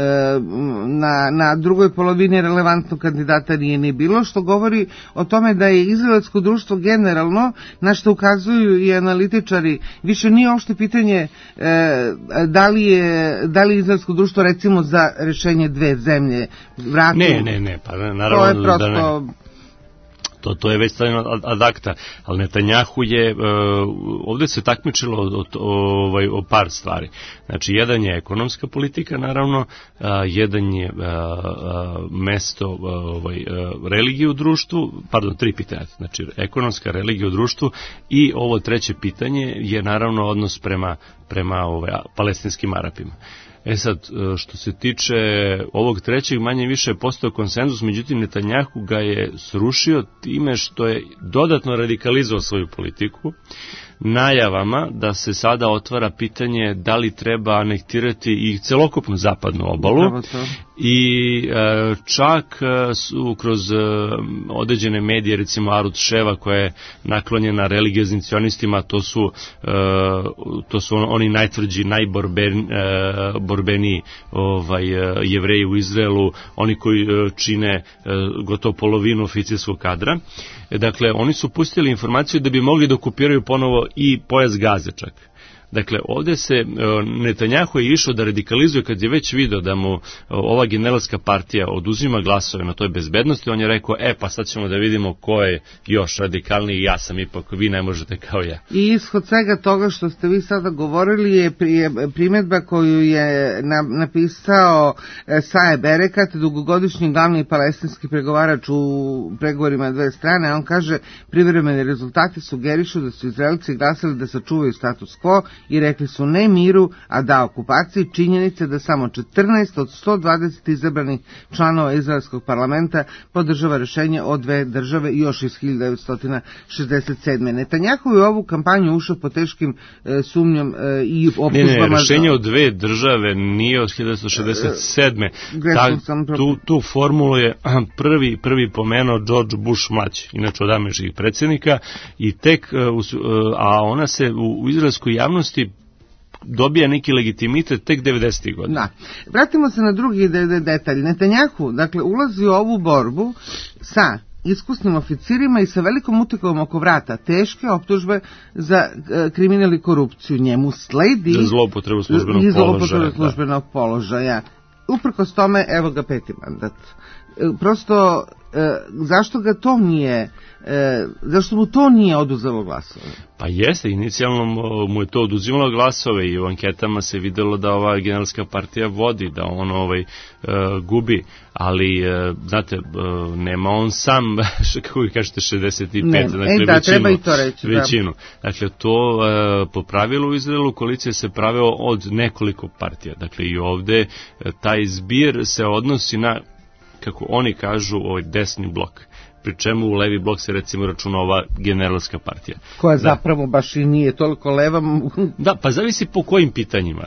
Na drugoj polovini relevantnog kandidata nije ni bilo, što govori o tome da je izraelsko društvo generalno, na što ukazuju i analitičari, više nije uopšte pitanje da li izraelsko društvo recimo za rešenje 2 zemlje vrati? Ne, pa naravno da ne. To je već stavljeno ad acta, ali Netanjahu je, ovdje se takmičilo o par stvari. Znači, jedan je ekonomska politika, naravno, jedan je mesto religije u društvu, 3 pitanja, znači ekonomska, religija u društvu, i ovo 3. pitanje je naravno odnos prema palestinskim Arapima. Sad, što se tiče ovog 3. manje više je postao konsenzus, međutim Netanjahu ga je srušio time što je dodatno radikalizovao svoju politiku najavama da se sada otvara pitanje da li treba anektirati i celokupnu zapadnu obalu, i čak su kroz određene medije, recimo Arut Sheva, koja je naklonjena religioznim cionistima, to su oni najtvrđi, najborbeniji Jevreji u Izraelu, oni koji čine gotovo polovinu oficirskog kadra. Dakle, oni su pustili informaciju da bi mogli da okupiraju ponovo i pojas Gaze čak. Dakle, ovdje se Netanjahu je išao da radikalizuje kad je već video da mu ova generalska partija oduzima glasove na toj bezbednosti, on je rekao, pa sad ćemo da vidimo ko je još radikalniji, ja sam ipak, vi ne možete kao ja. I ishod svega toga što ste vi sada govorili je primjedba koju je napisao Saeb Erekat, dugogodišnji glavni palestinski pregovarač u pregovorima 2 strane. On kaže, privremeni rezultati sugerišu da su Izraelci glasali da sačuvaju status quo i rekli su ne miru, a da okupaciji. Činjenice da samo 14 od 120 izabranih članova izraelskog parlamenta podržava rešenje o dve države još iz 1967. Netanjahu je u ovu kampanju ušao po teškim sumnjom i optužbama. Ne, rešenje o dve države nije od 1967. Tu formulu je prvi pomenuo George Bush mlađi, inače od američkih predsjednika, i tek, a ona se u izraelskoj javnosti dobija neki legitimitet tek 90. godina. Da. Vratimo se na drugi detalj. Netanjahu, dakle, ulazi u ovu borbu sa iskusnim oficirima i sa velikom utekom oko vrata, teške optužbe za kriminal i korupciju. Njemu sledi za zloupotrebu službenog položaja. Uprkos tome, evo ga 5. mandat. Prosto, zašto mu to nije oduzelo glasove? Pa jeste, inicijalno mu je to oduzimalo glasove i u anketama se videlo da ova generalska partija vodi, da on gubi, ali znate, nema on sam, kako vi kažete, 65, dakle većinu. Dakle, to po pravilu u Izraelu koalicija se praveo od nekoliko partija. Dakle, i ovde taj zbir se odnosi na, kako oni kažu, desni blok. Pri čemu u levi blok se recimo računa ova generalska partija. Koja zapravo baš i nije toliko leva. Da, pa zavisi po kojim pitanjima.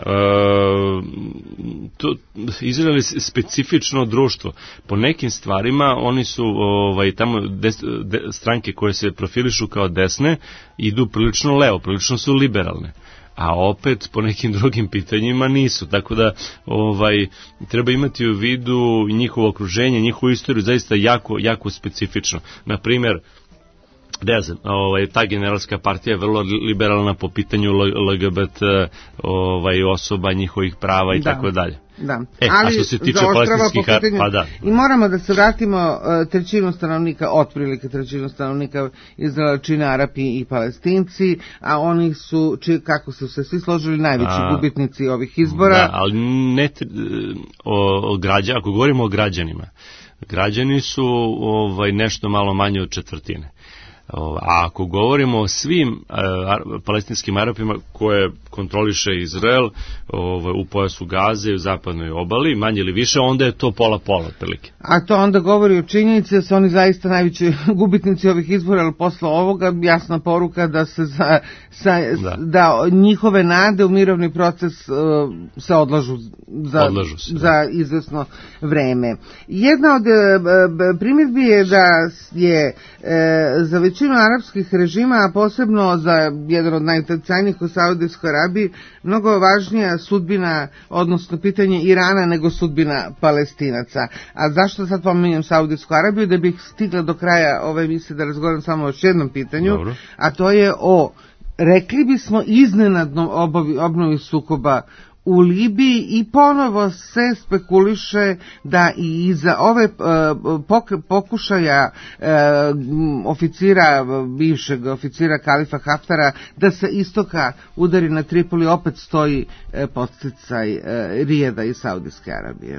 Izrael je specifično društvo. Po nekim stvarima oni su tamo stranke koje se profilišu kao desne idu prilično levo, prilično su liberalne. A opet po nekim drugim pitanjima nisu, tako da treba imati u vidu njihovo okruženje, njihovu istoriju, zaista jako specifično. Na primjer, ta generalska partija je vrlo liberalna po pitanju LGBT osoba, njihovih prava i tako dalje. Da. A što se tiče palestinskih I moramo da se vratimo, otprilike trećinu stanovnika Izraela čine Arapi i Palestinci, a oni su, kako su se svi složili, najveći gubitnici ovih izbora. Da, ali ne ako govorimo o građanima, građani su nešto malo manje od četvrtine. A ako govorimo o svim palestinskim Arapima koje kontroliše Izrael u pojasu Gaze i u zapadnoj obali, manje ili više, onda je to pola otprilike. A to onda govori o činjenici da su oni zaista najveći gubitnici ovih izbora, ali posle ovoga jasna poruka da se da njihove nade u mirovni proces se odlažu za izvesno vreme. Jedna od primjedbi je da je za većinu arapskih režima, a posebno za jedan od najutjecajnijih u Saudijskoj Arabiji, mnogo važnija sudbina, odnosno pitanje Irana, nego sudbina Palestinaca. A zašto sad pominjem Saudijsku Arabiju? Da bih stigla do kraja ove emisije da razgovaram samo o još jednom pitanju. Dobro. A to je rekli bismo, iznenadnom obnovi sukoba u Libiji, i ponovo se spekuliše da i iza ove pokušaja bivšeg oficira Kalifa Haftara da se istoka udari na Tripoli, opet stoji podsticaj Rijeda i Saudijske Arabije.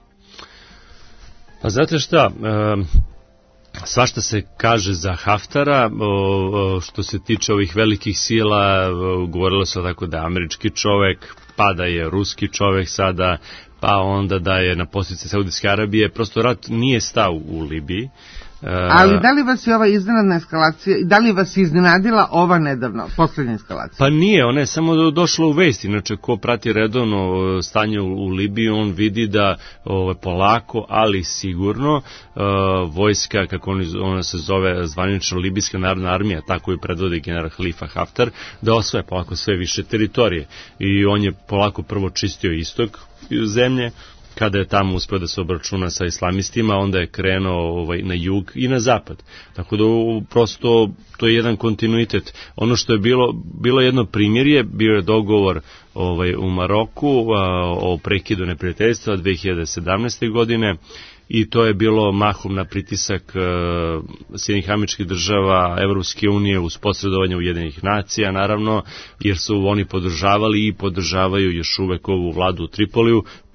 Pa znate šta, svašta se kaže za Haftara, što se tiče ovih velikih sila, govorilo se tako da je američki čovek, pa da je ruski čovek sada, pa onda da je na posljedice Saudijske Arabije. Prosto rat nije stao u Libiji. Ali da li vas je ova iznenadna eskalacija, da li vas je iznenadila ova nedavno, posljednja eskalacija? Pa nije, ona je samo došla u vest. Inače, ko prati redovno stanje u Libiji, on vidi da polako, ali sigurno, vojska, kako ona se zove, zvanično Libijska narodna armija, tako ju predvodi general Khalifa Haftar, da osvaja polako sve više teritorije. I on je polako prvo čistio istok zemlje. Kada je tamo uspeo da se obračuna sa islamistima, onda je krenuo na jug i na zapad. Tako da prosto to je jedan kontinuitet. Ono što je bilo jedno primjerje, bio je dogovor u Maroku o prekidu neprijateljstva 2017. godine, i to je bilo mahom na pritisak Sjedinjenih Američkih Država, Evropske unije, uz posredovanje Ujedinjenih nacija, naravno, jer su oni podržavali i podržavaju još uvek ovu vladu u Tripoliju,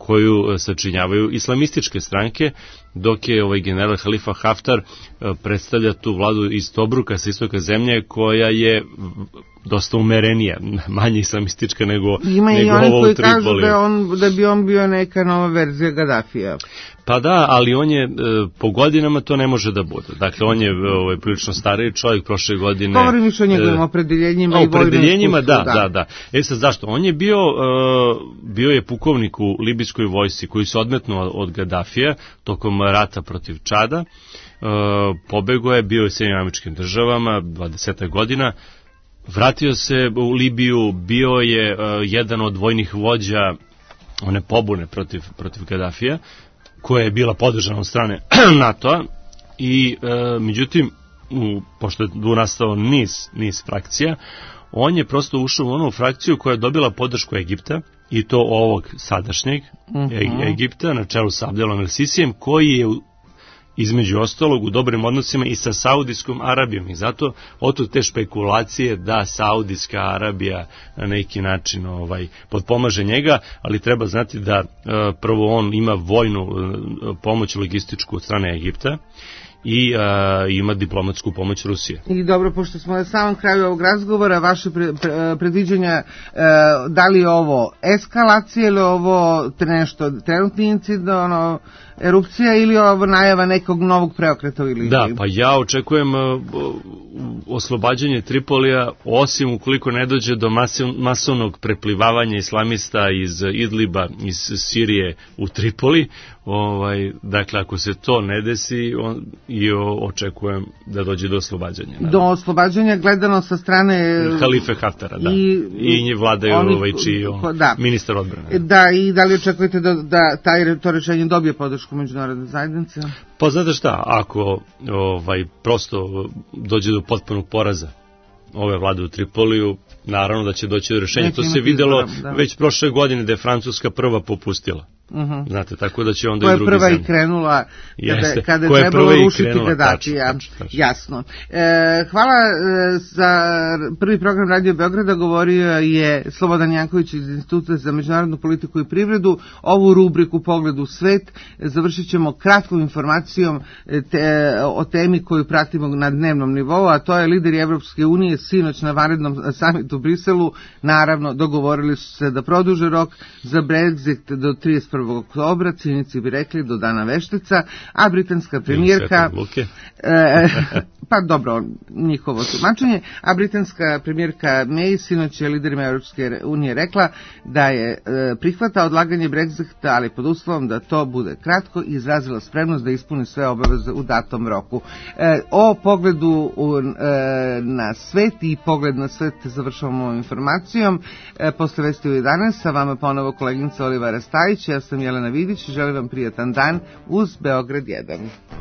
koju sačinjavaju islamističke stranke, dok je ovaj general Halifa Haftar predstavlja tu vladu iz Tobruka, sa istoka zemlje, koja je dosta umerenija, manje islamistička nego ovo u Tripoliju. Ima i oni koji kažu da bi on bio neka nova verzija Gaddafija. Pa da, ali on je, po godinama to ne može da bude. Dakle, on je prilično stariji čovjek, prošle godine... Govorim više o njegovim opredeljenjima i vojnom iskustvu. Da. Sad zašto? On je bio je pukovnik u libijskoj vojsci koji se odmetnuo od Gaddafija tokom rata protiv Čada. Pobegao je, bio je u Sjedinjenim Američkim Državama 20 godina, vratio se u Libiju, bio je jedan od vojnih vođa one pobune protiv Gaddafija, koja je bila podržana od strane NATO-a i međutim, pošto je tu nastao niz frakcija, on je prosto ušao u onu frakciju koja je dobila podršku Egipta, i to ovog sadašnjeg Egipta na čelu sa Abdelom El-Sisijem, koji je između ostalog u dobrim odnosima i sa Saudijskom Arabijom, i zato otud te špekulacije da Saudijska Arabija na neki način potpomaže njega, ali treba znati da prvo on ima vojnu pomoć logističku od strane Egipta i ima diplomatsku pomoć Rusije. I dobro, pošto smo na samom kraju ovog razgovora, vaše predviđanja, da li je ovo eskalacija ili ovo nešto trenutni incident, erupcija, ili ovo najava nekog novog preokreta? Da, pa ja očekujem oslobađanje Tripolija, osim ukoliko ne dođe do masovnog preplivavanja islamista iz Idliba, iz Sirije u Tripoli. Dakle, ako se to ne desi, očekujem da dođe do oslobađanja. Do oslobađanja gledano sa strane Halife Haftara, da. I nje vladaju čiji ministar odbrane. Da, i da li očekujete da to rečenje dobije podršku međunarodne zajednice? Pa znate šta, ako prosto dođe do potpunog poraza ove vlade u Tripoliju, naravno da će doći do rešenja. To se videlo već prošle godine da je Francuska prva popustila. Znate, tako da će onda i drugi zemlje. Koja je prva i krenula kada je trebalo rušiti Gaddafija. Jasno. Hvala za prvi program Radio Beograda. Govorio je Slobodan Janković iz Instituta za međunarodnu politiku i privredu. Ovu rubriku Pogled u svet završit ćemo kratkom informacijom o temi koju pratimo na dnevnom nivou, a to je lideri Evropske unije sinoć na vanrednom samitu u Briselu, naravno dogovorili su se da produže rok za Brexit do 31. oktobra, cinici bi rekli do dana veštica, a britanska premijerka pa dobro, njihovo tumačenje, a britanska premijerka May sinoć je liderima Europske unije rekla da je prihvata odlaganje Brexita, ali pod uslovom da to bude kratko, i izrazila spremnost da ispuni sve obaveze u datom roku. O pogledu na svet i pogled na svet završavamo ovom informacijom. Posle vesti u 11 sa vama ponovo koleginica Olivera Stajić, ja sam Jelena Vidić, želim vam prijatan dan uz Beograd 1.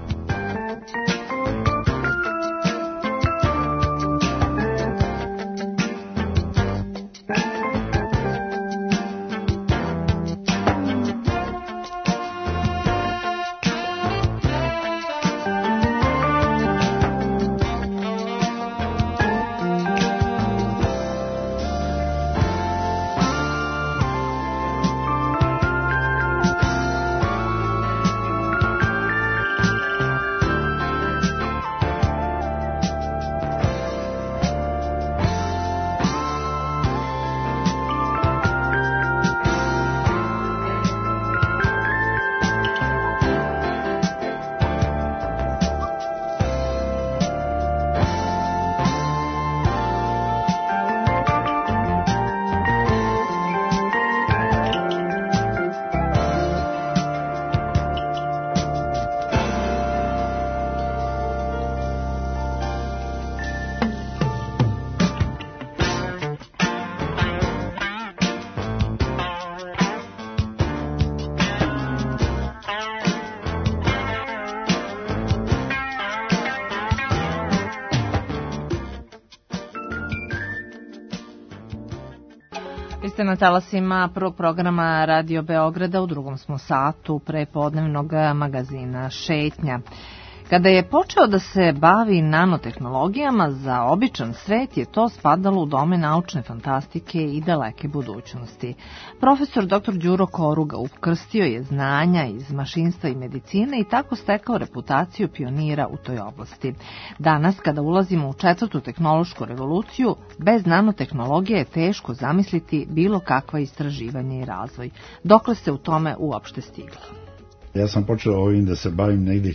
Ste na talasima prvog programa Radio Beograda, u drugom smo satu prepodnevnog magazina Šetnja. Kada je počeo da se bavi nanotehnologijama, za običan svet je to spadalo u domen naučne fantastike i daleke budućnosti. Profesor dr. Đuro Koruga ukrstio je znanja iz mašinstva i medicine i tako stekao reputaciju pionira u toj oblasti. Danas, kada ulazimo u 4. tehnološku revoluciju, bez nanotehnologije je teško zamisliti bilo kakva istraživanja i razvoj. Dokle se u tome uopšte stiglo? Ja sam počeo ovim da se bavim negde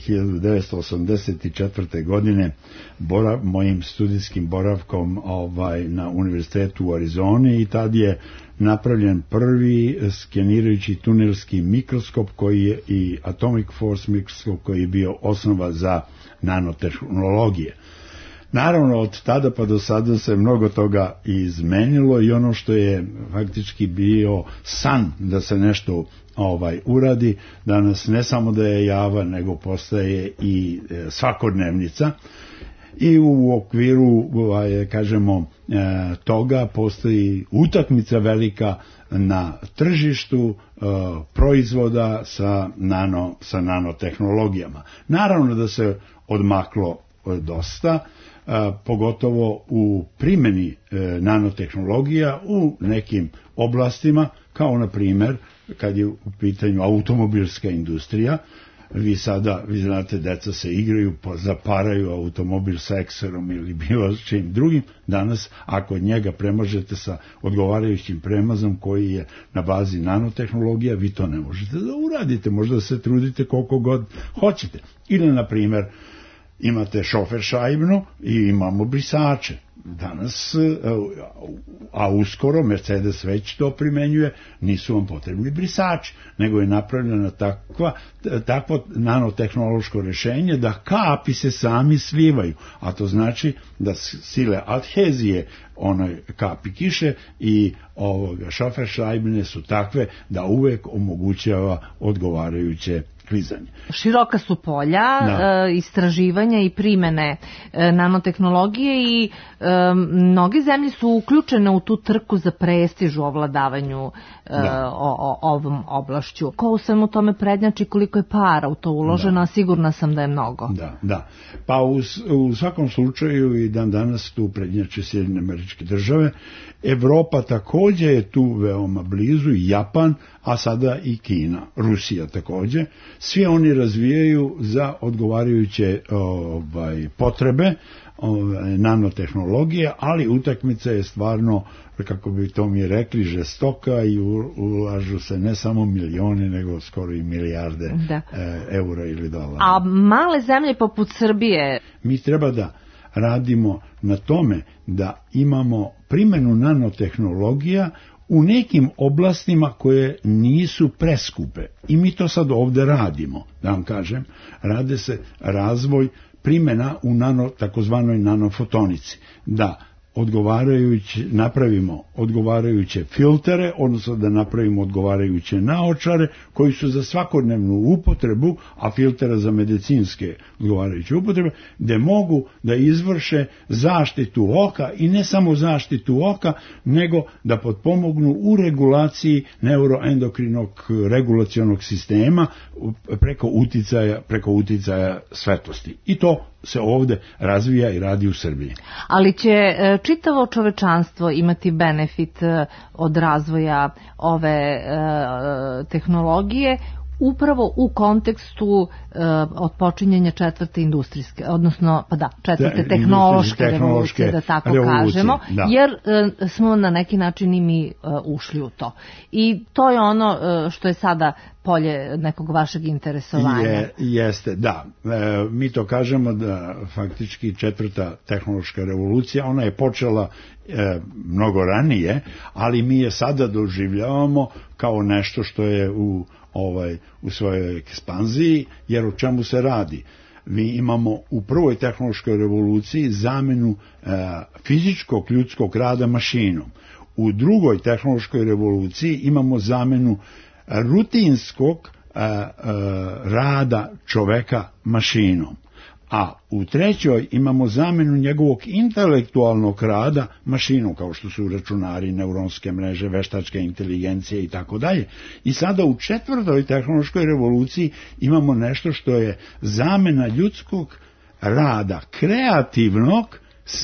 1984. godine mojim studijskim boravkom na univerzitetu u Arizoni i tad je napravljen prvi skenirajući tunelski mikroskop koji je i atomic force mikroskop koji je bio osnova za nanotehnologije. Naravno, od tada pa do sada se mnogo toga izmenilo i ono što je faktički bio san da se nešto uradi, danas ne samo da je java, nego postaje i svakodnevnica. I u okviru, kažemo, toga postoji utakmica velika na tržištu proizvoda sa nanotehnologijama. Naravno da se odmaklo dosta, pogotovo u primjeni nanotehnologija u nekim oblastima, kao na primjer kad je u pitanju automobilska industrija. Vi znate, deca se igraju, zaparaju automobil sa ekserom ili bilo čim drugim. Danas, ako njega premažete sa odgovarajućim premazom koji je na bazi nanotehnologija, vi to ne možete da uradite, možda se trudite koliko god hoćete. Ili, na primjer, imate šofer šajbnu i imamo brisače. Danas, a uskoro Mercedes već to primenjuje, nisu vam potrebni brisači, nego je napravljeno takvo nanotehnološko rešenje da kapi se sami slivaju, a to znači da sile adhezije onoj kapi kiše i šofer šajbne su takve da uvek omogućava odgovarajuće klizanje. Široka su polja istraživanja i primene nanotehnologije i mnoge zemlje su uključene u tu trku za prestiž u ovladavanju ovom oblašću. Ko u svemu tome prednjači, koliko je para u to uloženo, a sigurna sam da je mnogo. Da. Pa u svakom slučaju i dan danas tu prednjače Sjedinjene Američke Države. Evropa također je tu veoma blizu, i Japan, a sada i Kina, Rusija također. Svi oni razvijaju za odgovarajuće potrebe nanotehnologije, ali utakmica je stvarno, kako bi to mi rekli, žestoka i ulažu se ne samo milioni, nego skoro i milijarde eura ili dolara. A male zemlje poput Srbije? Mi treba da radimo na tome da imamo primjenu nanotehnologija u nekim oblastima koje nisu preskupe. I mi to sad ovde radimo, da vam kažem. Rade se razvoj primjena u takozvanoj nanofotonici. Da napravimo odgovarajuće filtere, odnosno da napravimo odgovarajuće naočare koji su za svakodnevnu upotrebu, a filtera za medicinske odgovarajuće upotrebe, gde mogu da izvrše zaštitu oka i ne samo zaštitu oka, nego da potpomognu u regulaciji neuroendokrinog regulacionog sistema preko uticaja svetlosti. I to se ovde razvija i radi u Srbiji. Ali će čitavo čovečanstvo imati benefit od razvoja ove tehnologije upravo u kontekstu otpočinjanja 4. industrijske, odnosno četvrte tehnološke revolucije, da tako kažemo, jer smo na neki način i mi ušli u to. I to je ono što je sada polje nekog vašeg interesovanja. Jeste, da. Mi to kažemo da faktički 4. tehnološka revolucija, ona je počela mnogo ranije, ali mi je sada doživljavamo kao nešto što je u svojoj ekspanziji, jer o čemu se radi? Mi imamo u prvoj tehnološkoj revoluciji zamenu fizičkog ljudskog rada mašinom. U drugoj tehnološkoj revoluciji imamo zamenu rutinskog rada čoveka mašinom. A u trećoj imamo zamenu njegovog intelektualnog rada mašinom, kao što su računari, neuronske mreže, veštačke inteligencije i tako dalje. I sada u četvrtoj tehnološkoj revoluciji imamo nešto što je zamena ljudskog rada, kreativnog,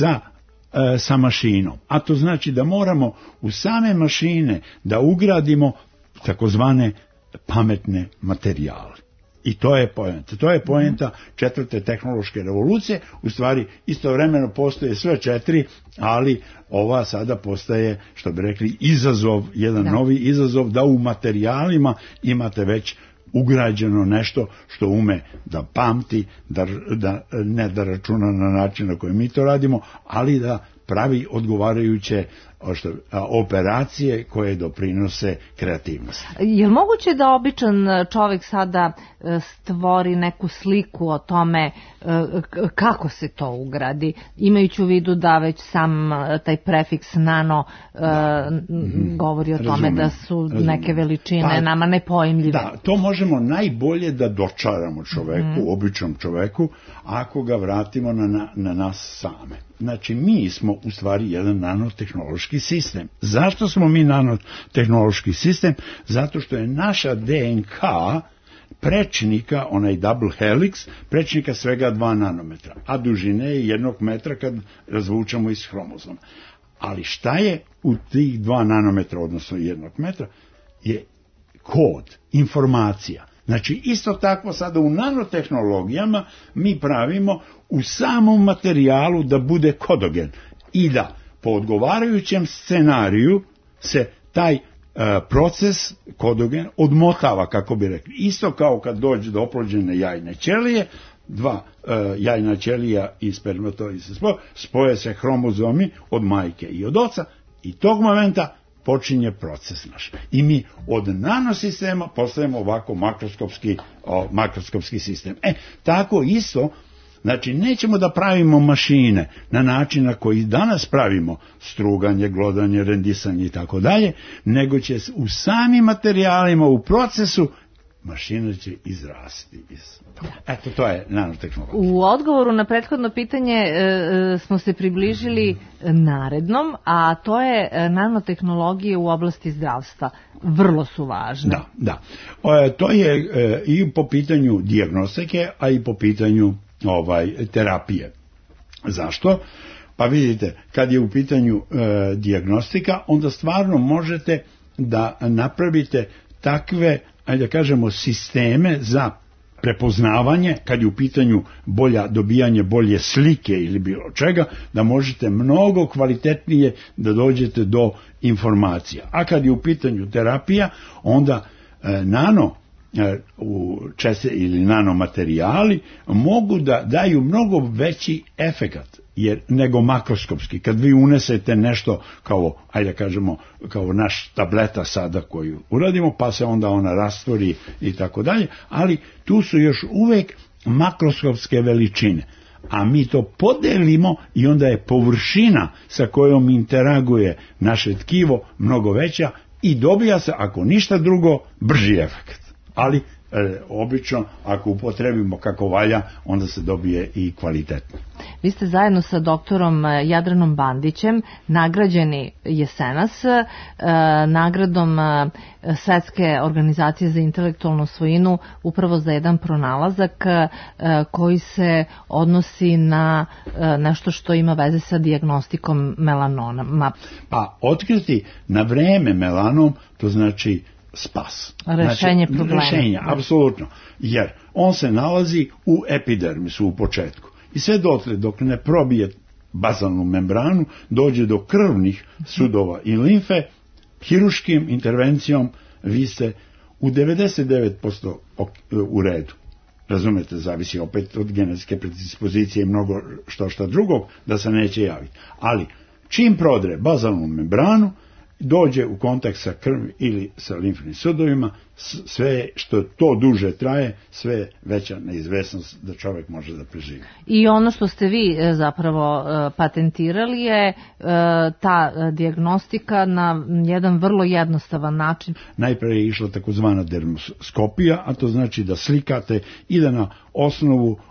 sa mašinom. A to znači da moramo u same mašine da ugradimo takozvane pametne materijale. I to je poenta. To je poenta četvrte tehnološke revolucije. U stvari, istovremeno postoje sve četiri, ali ova sada postaje, što bi rekli, izazov, jedan novi izazov, da u materijalima imate već ugrađeno nešto što ume da pamti, ne da računa na način na koji mi to radimo, ali da pravi odgovarajuće operacije koje doprinose kreativnosti. Je li moguće da običan čovjek sada stvori neku sliku o tome kako se to ugradi, imajući u vidu da već sam taj prefiks nano govori o tome da su neke veličine nama nepojmljive? Da, to možemo najbolje da dočaramo čoveku, običnom čoveku, ako ga vratimo na nas same. Znači, mi smo u stvari jedan nanotehnološki sistem. Zašto smo mi nanotehnološki sistem? Zato što je naša DNK prečnika, onaj double helix, prečnika svega 2 nanometra, a dužine je 1 metra kad razvučamo iz hromozoma. Ali šta je u tih 2 nanometra, odnosno 1 metra, je kod, informacija. Znači, isto tako sada u nanotehnologijama mi pravimo u samom materijalu da bude kodogen i da po odgovarajućem scenariju se taj proces kodogen odmotava, kako bi rekli. Isto kao kad dođe do oplođene jajne ćelije, 2 jajna ćelija i spermatoid se spoje se hromozomi od majke i od oca i tog momenta počinje proces naš. I mi od nanosistema postajemo ovako makroskopski sistem. Tako isto, znači nećemo da pravimo mašine na način na koji danas pravimo struganje, glodanje, rendisanje i tako dalje, nego će u samim materijalima, u procesu, mašina će izrasti iz toga. Eto, to je nanotehnologija. U odgovoru na prethodno pitanje smo se približili narednom, a to je nanotehnologije u oblasti zdravstva. Vrlo su važne. Da. To je i po pitanju dijagnostike, a i po pitanju terapije. Zašto? Pa vidite, kad je u pitanju dijagnostika, onda stvarno možete da napravite takve, ajde da kažemo, sisteme za prepoznavanje, kad je u pitanju dobijanje bolje slike ili bilo čega, da možete mnogo kvalitetnije da dođete do informacija. A kad je u pitanju terapija, onda ili nanomaterijali mogu da daju mnogo veći efekat nego makroskopski. Kad vi unesete nešto kao, ajde kažemo, kao naš tableta sada koju uradimo, pa se onda ona rastvori i tako dalje, ali tu su još uvek makroskopske veličine. A mi to podelimo i onda je površina sa kojom interaguje naše tkivo mnogo veća i dobija se, ako ništa drugo, brži efekt. Ali obično, ako upotrebimo kako valja, onda se dobije i kvalitetno. Vi ste zajedno sa doktorom Jadranom Bandićem nagrađeni jesenas nagradom Svetske organizacije za intelektualnu svojinu upravo za jedan pronalazak koji se odnosi na nešto što ima veze sa dijagnostikom melanoma. Pa otkriti na vreme melanom, to znači spas. Rešenje problema. Rešenje, apsolutno. Jer on se nalazi u epidermisu u početku. I sve dotle, dok ne probije bazalnu membranu, dođe do krvnih sudova i limfe, hiruškim intervencijom vi ste u 99% u redu. Razumete, zavisi opet od genetske predispozicije i mnogo što drugog da se neće javiti. Ali čim prodre bazalnu membranu, dođe u kontakt sa krvi ili sa limfnim sudovima, sve što to duže traje, sve veća neizvesnost da čovjek može da preživi. I ono što ste vi zapravo patentirali je ta dijagnostika na jedan vrlo jednostavan način. Najpre je išla takozvana dermoskopija, a to znači da slikate i da na osnovu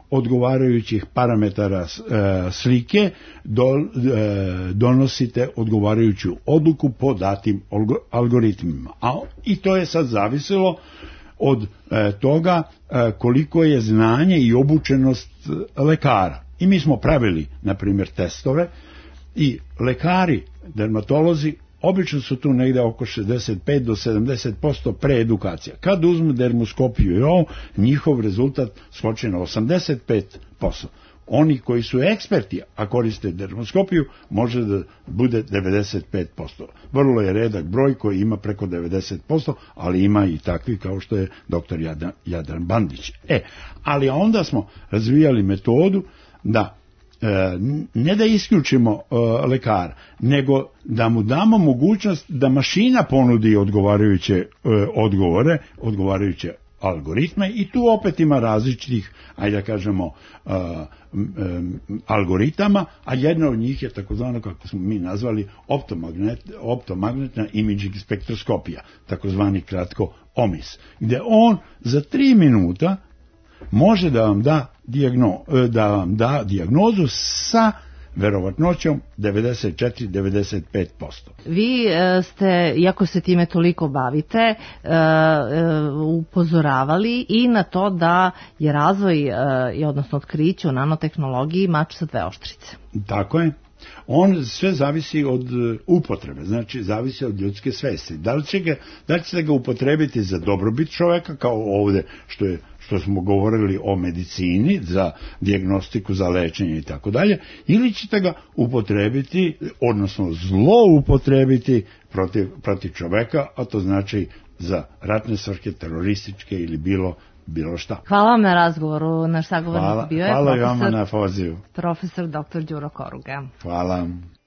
odgovarajućih parametara slike donosite odgovarajuću odluku po datim algoritmima. I to je sad zavisilo od toga koliko je znanje i obučenost lekara. I mi smo pravili, na primjer, testove i lekari, dermatolozi, obično su tu negde oko 65 do 70% preedukacija. Kad uzmu dermoskopiju i ovo, njihov rezultat skoči na 85%. Oni koji su eksperti, a koriste dermoskopiju, može da bude 95%. Vrlo je redak broj koji ima preko 90%, ali ima i takvi kao što je dr. Jadran Bandić. Ali onda smo razvijali metodu da ne da isključimo lekara, nego da mu damo mogućnost da mašina ponudi odgovarajuće odgovore, odgovarajuće algoritme i tu opet ima različitih, ajde da kažemo, algoritama, a jedna od njih je takozvano, kako smo mi nazvali, optomagnetna imaging spektroskopija, takozvani kratko OMIS, gde on za 3 minuta može da vam da dijagnozu sa verovatnoćom 94-95%. Vi ste, iako se time toliko bavite, upozoravali i na to da je razvoj, odnosno otkriće u nanotehnologiji mač sa dve oštrice. Tako je. On sve zavisi od upotrebe, znači zavisi od ljudske svesti. Da li ćete ga upotrebiti za dobrobit čoveka, kao ovde što smo govorili o medicini, za dijagnostiku, za lečenje i tako dalje, ili ćete ga upotrebiti, odnosno zloupotrebiti protiv čoveka, a to znači za ratne svrhe, terorističke ili bilo šta. Hvala vam na razgovoru. Naš sagovornik bio je hvala vama na pozivu. Profesor dr. Đuro Koruga. Hvala.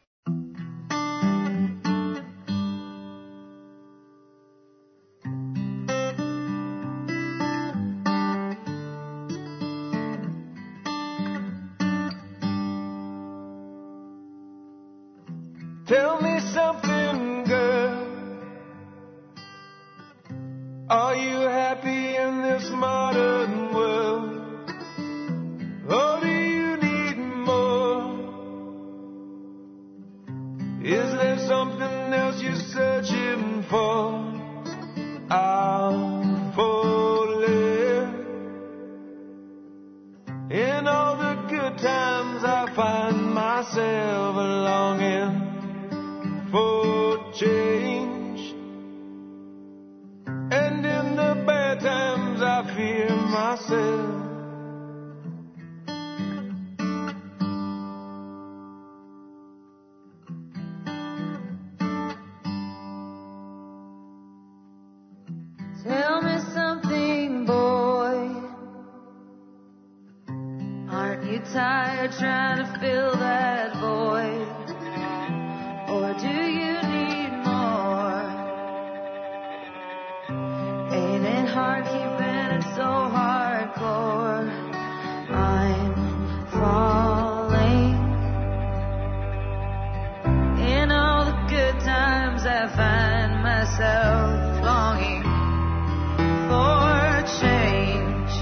Tell me something, girl. Are you happy in this modern world? Or do you need more? Is there something else you're searching for? I'm falling. In all the good times I find myself longing for change, and in the bad times I fear myself. Tell me something, boy. Aren't you tired trying to fill that void? Or do you need more? Ain't it hard keeping it so hardcore? I'm falling. In all the good times I find myself longing for change,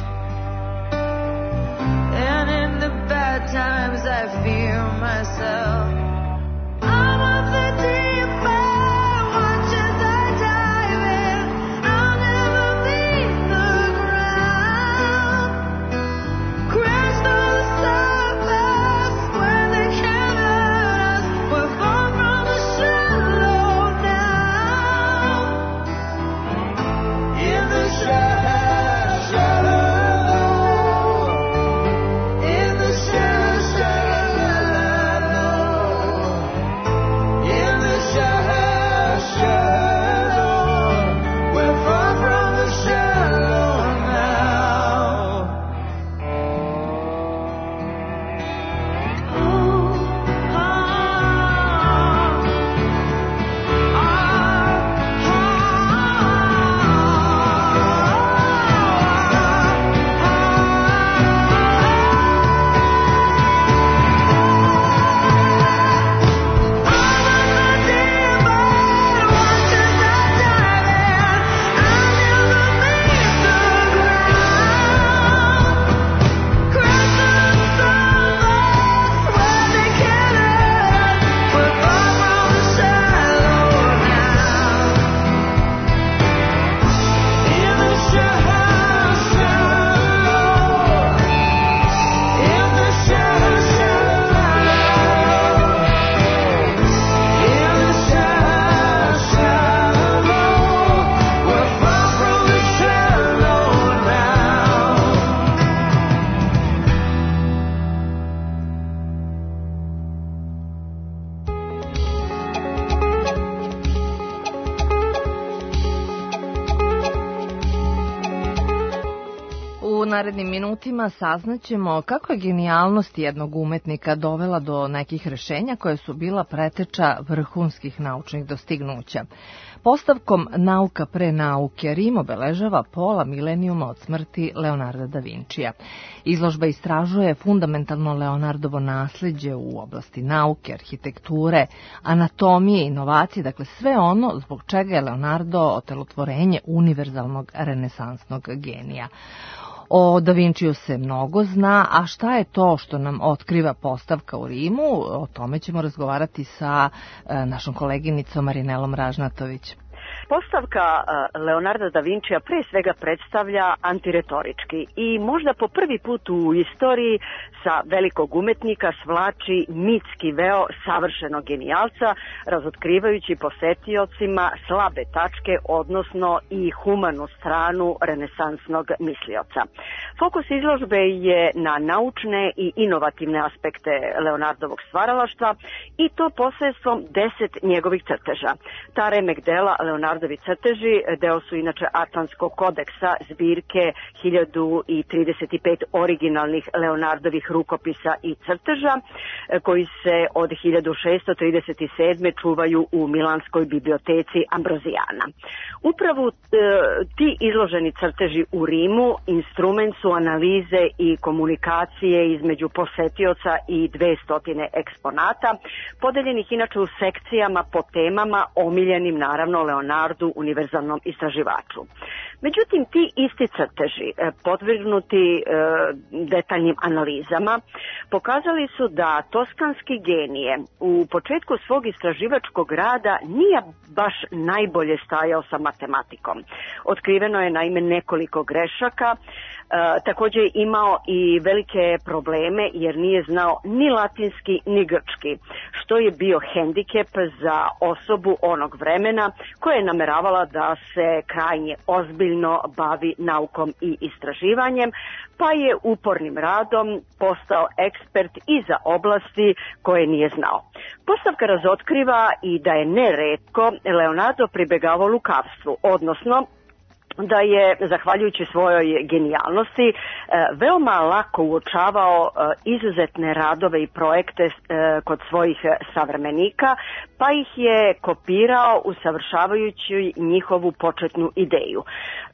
and in the bad times I fear myself. narednim minutima saznaćemo kako je genijalnost jednog umetnika dovela do nekih rešenja koje su bila preteča vrhunskih naučnih dostignuća. Postavkom Nauka pre nauke Rim obeležava pola milenijuma od smrti Leonarda da Vincija. Izložba istražuje fundamentalno Leonardovo nasleđe u oblasti nauke, arhitekture, anatomije, inovacije, dakle sve ono zbog čega je Leonardo otelotvorenje univerzalnog renesansnog genija. O Da Vinciju se mnogo zna, a šta je to što nam otkriva postavka u Rimu, o tome ćemo razgovarati sa našom koleginicom Marinelom Ražnatović. Postavka Leonarda da Vincija pre svega predstavlja antiretorički i možda po prvi put u istoriji sa velikog umetnika svlači mitski veo savršenog genijalca, razotkrivajući posetiocima slabe tačke, odnosno i humanu stranu renesansnog mislioca. Fokus izložbe je na naučne i inovativne aspekte Leonardovog stvaralaštva i to posredstvom 10 njegovih crteža. Ta remek dela Leonardovi crteži deo su inače Atlantskog kodeksa, zbirke 1035 originalnih Leonardovih rukopisa i crteža koji se od 1637. čuvaju u Milanskoj biblioteci Ambrozijana. Upravo ti izloženi crteži u Rimu instrument su analize i komunikacije između posetioca i 200 eksponata, podeljenih inače u sekcijama po temama omiljenim naravno Leonardu, univerzalnom istraživaču. Međutim, ti isti crteži, podvrgnuti detaljnim analizama, pokazali su da toskanski genije u početku svog istraživačkog rada nije baš najbolje stajao sa matematikom. Otkriveno je naime nekoliko grešaka, također je imao i velike probleme jer nije znao ni latinski ni grčki, što je bio hendikep za osobu onog vremena koja je nameravala da se krajnje ozbiljno bavi naukom i istraživanjem, pa je upornim radom postao ekspert i za oblasti koje nije znao. Postavka razotkriva i da je neretko Leonardo pribegavao lukavstvu, odnosno da je, zahvaljujući svojoj genijalnosti, veoma lako uočavao izuzetne radove i projekte kod svojih savremenika, pa ih je kopirao usavršavajući njihovu početnu ideju.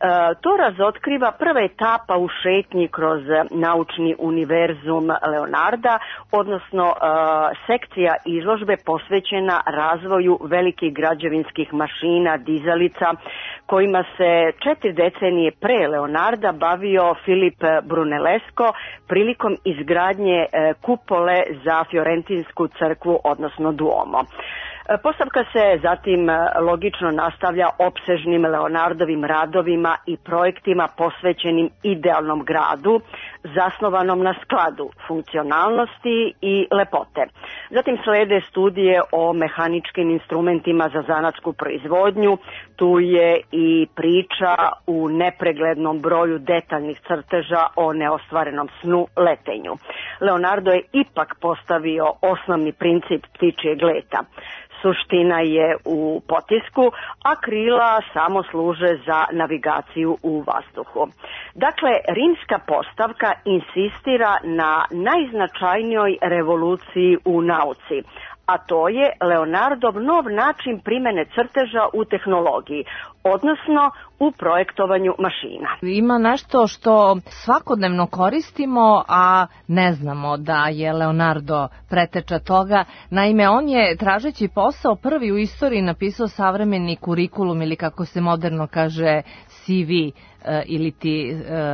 To razotkriva prva etapa u šetnji kroz naučni univerzum Leonarda, odnosno sekcija izložbe posvećena razvoju velikih građevinskih mašina, dizalica, kojima se 4 decenije pre Leonarda bavio Filip Brunellesco prilikom izgradnje kupole za Fiorentinsku crkvu, odnosno Duomo. Postavka se zatim logično nastavlja opsežnim Leonardovim radovima i projektima posvećenim idealnom gradu, zasnovanom na skladu, funkcionalnosti i lepote. Zatim slede studije o mehaničkim instrumentima za zanatsku proizvodnju, tu je i priča u nepreglednom broju detaljnih crteža o neostvarenom snu, letenju. Leonardo je ipak postavio osnovni princip ptičijeg leta. Suština je u potisku, a krila samo služe za navigaciju u vazduhu. Dakle, rimska postavka insistira na najznačajnijoj revoluciji u nauci, a to je Leonardov nov način primene crteža u tehnologiji, odnosno u projektovanju mašina. Ima nešto što svakodnevno koristimo, a ne znamo da je Leonardo preteča toga. Naime, on je, tražeći posao, prvi u istoriji napisao savremeni kurikulum ili, kako se moderno kaže, CV, ili ti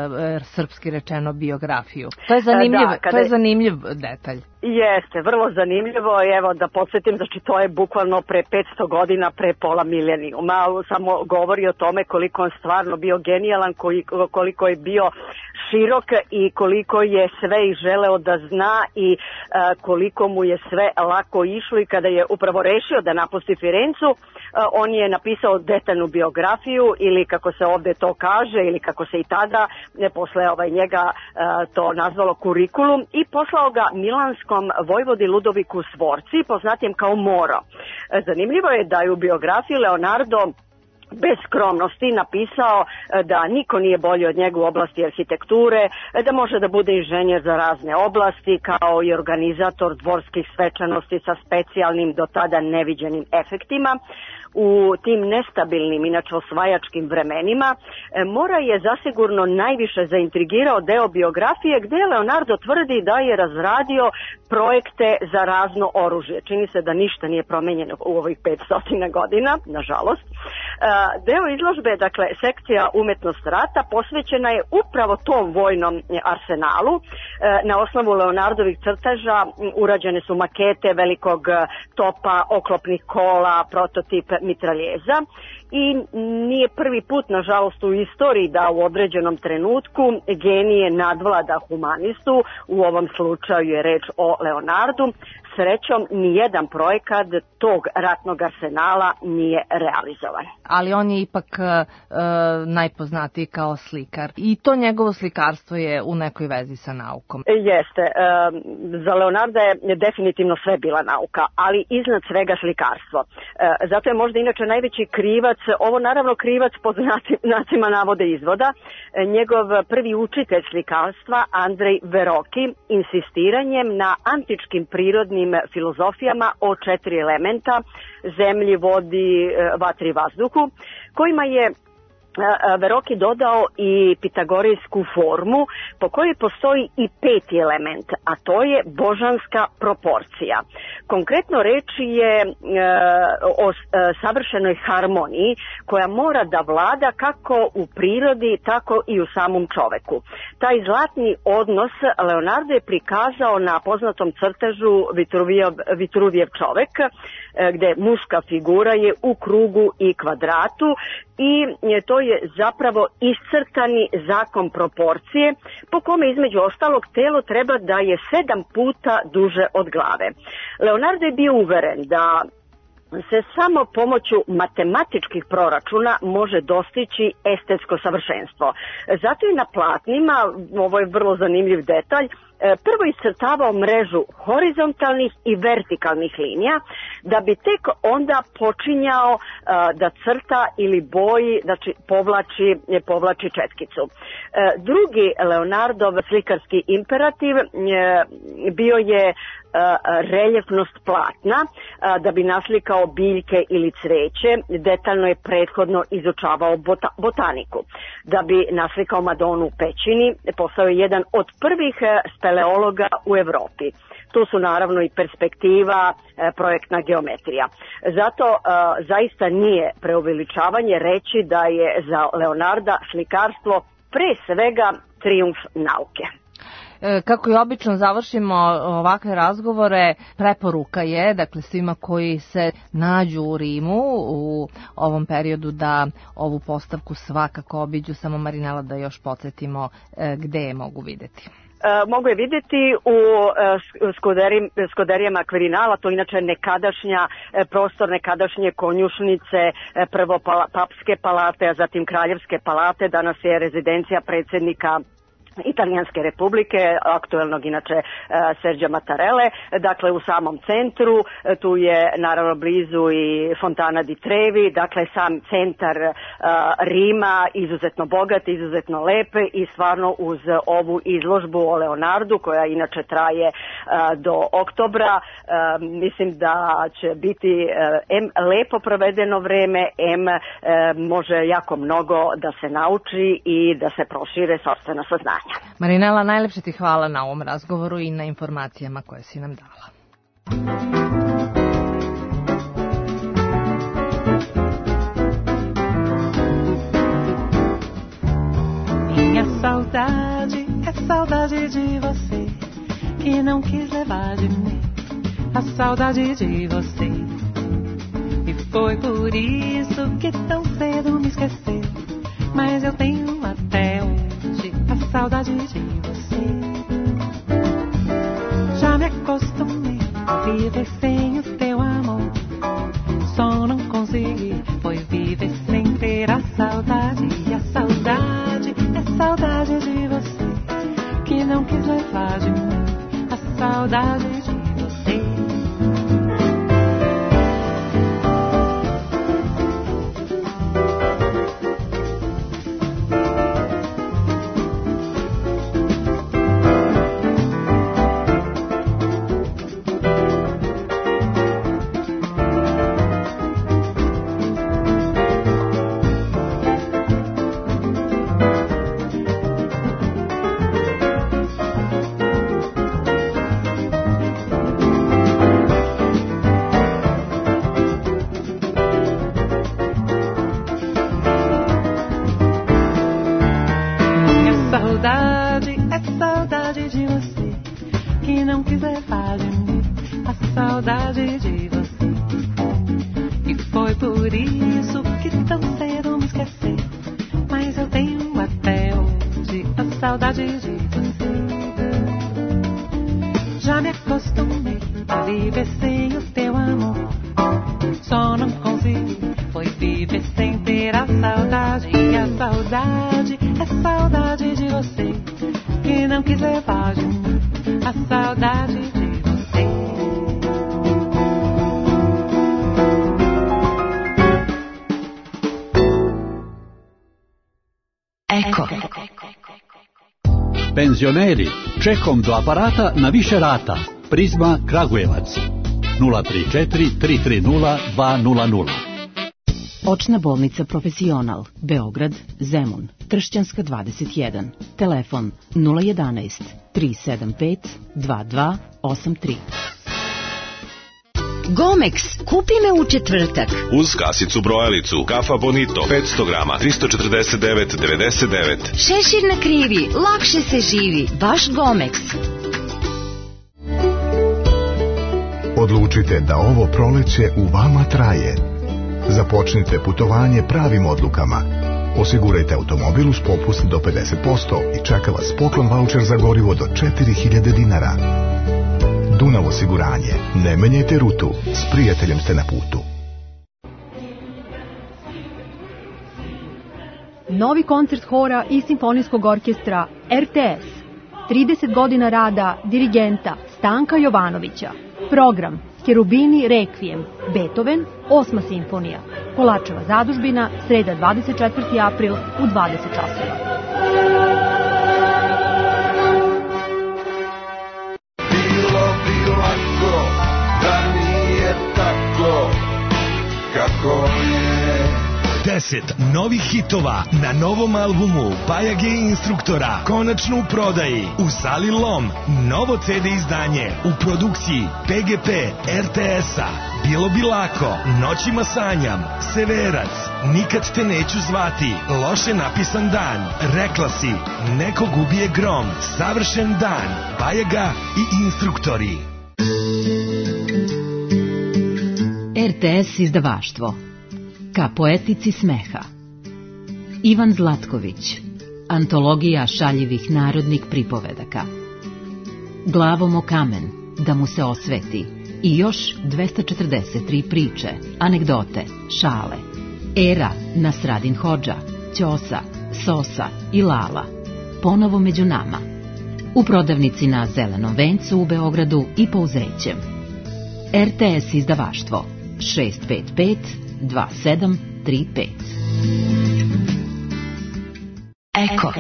srpski rečeno biografiju. To je zanimljiv, to je zanimljiv detalj. Jeste, vrlo zanimljivo. Evo da podsjetim, znači to je bukvalno pre 500 godina, pre pola milenijuma. Samo govori o tome koliko on stvarno bio genijalan, koliko je bio širok i koliko je sve i želeo da zna i koliko mu je sve lako išlo, i kada je upravo rešio da napusti Firencu, on je napisao detaljnu biografiju, ili kako se ovde to kaže, ili kako se i tada posle njega to nazvalo kurikulum, i poslao ga milanskom vojvodi Ludoviku Sforci, poznatijem kao Moro. Zanimljivo je da je u biografiji Leonardo bez skromnosti napisao da niko nije bolji od njega u oblasti arhitekture, da može da bude inženjer za razne oblasti, kao i organizator dvorskih svečanosti sa specijalnim do tada neviđenim efektima. U tim nestabilnim, inače osvajačkim vremenima, Mora je zasigurno najviše zaintrigirao deo biografije gde Leonardo tvrdi da je razradio projekte za razno oružje. Čini se da ništa nije promenjeno u ovih 500 godina, nažalost. Deo izložbe, dakle, sekcija umetnost rata, posvećena je upravo tom vojnom arsenalu. Na osnovu Leonardovih crteža urađene su makete velikog topa, oklopnih kola, prototip mitraljeza i nije prvi put, nažalost, u istoriji da u određenom trenutku genije nadvlada humanistu, u ovom slučaju je reč o Leonardu. Srećom, nijedan projekat tog ratnog arsenala nije realizovan. Ali on je ipak najpoznatiji kao slikar i to njegovo slikarstvo je u nekoj vezi sa naukom. Jeste. Za Leonarda je definitivno sve bila nauka, ali iznad svega slikarstvo. Zato je možda inače najveći krivac, ovo naravno krivac pod znacima navode izvoda, njegov prvi učitelj slikarstva Andrej Veroki insistiranjem na antičkim prirodnim filozofijama o 4 elementa, zemlji, vodi, vatri i vazduhu, kojima je Veroki dodao i pitagorijsku formu po kojoj postoji i 5. element, a to je božanska proporcija. Konkretno reč je o savršenoj harmoniji koja mora da vlada kako u prirodi, tako i u samom čoveku. Taj zlatni odnos Leonardo je prikazao na poznatom crtežu Vitruvijev čovek, gde muška figura je u krugu i kvadratu i to je zapravo iscrtani zakon proporcije po kome između ostalog telo treba da je 7 puta duže od glave. Leonardo je bio uveren da se samo pomoću matematičkih proračuna može dostići estetsko savršenstvo. Zato je na platnima, ovo je vrlo zanimljiv detalj, prvo iscrtavao mrežu horizontalnih i vertikalnih linija, da bi tek onda počinjao da crta ili boji, znači povlači četkicu. Drugi Leonardov slikarski imperativ bio je reljefnost platna, da bi naslikao biljke ili cveće, detaljno je prethodno izučavao botaniku. Da bi naslikao Madonu u pećini, postao je jedan od prvih speleologa u Evropi. Tu su naravno i perspektiva, projektna geometrija. Zato zaista nije preuveličavanje reći da je za Leonarda slikarstvo pre svega trijumf nauke. Kako i obično završimo ovakve razgovore, preporuka je, dakle, svima koji se nađu u Rimu u ovom periodu da ovu postavku svakako obiđu. Samo, Marinela, da još podsjetimo gde je mogu videti. Mogu je vidjeti u Skuderijama Quirinala, to inače nekadašnja prostor nekadašnje konjušnice, prvo papske palate, a zatim kraljevske palate, danas je rezidencija predsjednika Italijanske republike, aktuelnog inače Sergio Mattarelle, dakle u samom centru, tu je naravno blizu i Fontana di Trevi, dakle sam centar Rima, izuzetno bogat, izuzetno lepe i stvarno uz ovu izložbu o Leonardu, koja inače traje do oktobra, mislim da će biti lepo provedeno vreme, može jako mnogo da se nauči i da se prošire sopstvena saznanja. Marinela, najlepše ti hvala na ovom razgovoru i na informacijama koje si nam dala. Minha saudade é saudade de você, que não quis levar de mim a saudade de você. E foi por isso que tão cedo me esqueceu, mas eu tenho até hoje a saudade de você. Já me acostumei a viver sem o teu amor, só não consegui foi viver sem ter a saudade. E a saudade é saudade de você, que não quis levar de mim a saudade de você. saudade de você. E foi por isso que tão cedo me esqueci. Mas eu tenho até hoje a saudade de você. Já me acostumei a viver sem o teu amor. Só não consegui foi viver sem ter a saudade. E a saudade é saudade de você, que não quis levar de mim a saudade de você. Eko. Penzioneri, čekom do aparata na više rata. Prizma Kragujevac 034 330 200. Očna bolnica Profesional, Beograd, Zemun, Tršćanska 21, telefon 011 375 2283. Gomex, kupi me u četvrtak. Uz kasicu brojalicu, kafa Bonito, 500 grama, 349,99. Šešir na krivi, lakše se živi, baš Gomex. Odlučite da ovo proleće u vama traje. Započnite putovanje pravim odlukama. Osigurajte automobil uz popust do 50% i čeka vas poklon vaučer za gorivo do 4000 dinara. Dunav osiguranje. Ne menjajte rutu. S prijateljem ste na putu. Novi koncert hora i simfonijskog orkestra RTS. 30 godina rada dirigenta Stanka Jovanovića. Program Cherubini Requiem, Beethoven, 8. simfonija. Kolačeva zadužbina, sreda 24. april u 20 časova. Bilo bi lako da nije tako kako je. 10 novih hitova na novom albumu Bajage Instruktora konačno u prodaji u sali Lom. Novo CD izdanje u produkciji PGP RTS-a. Bilo bi lako, Noćima sanjam, Severac, Nikad te neću zvati, Loše napisan dan, Rekla si, Nekog ubije grom, Savršen dan, Bajaga i Instruktori. RTS izdavaštvo. Ka poetici smeha. Ivan Zlatković. Antologija šaljivih narodnih pripovedaka. Glavom o kamen, da mu se osveti. I još 243 priče, anegdote, šale. Era, Nasradin Hodža, Ćosa, Sosa i Lala. Ponovo među nama. U prodavnici na Zelenom vencu u Beogradu i Pouzećem. RTS izdavaštvo 655 2735. Eko.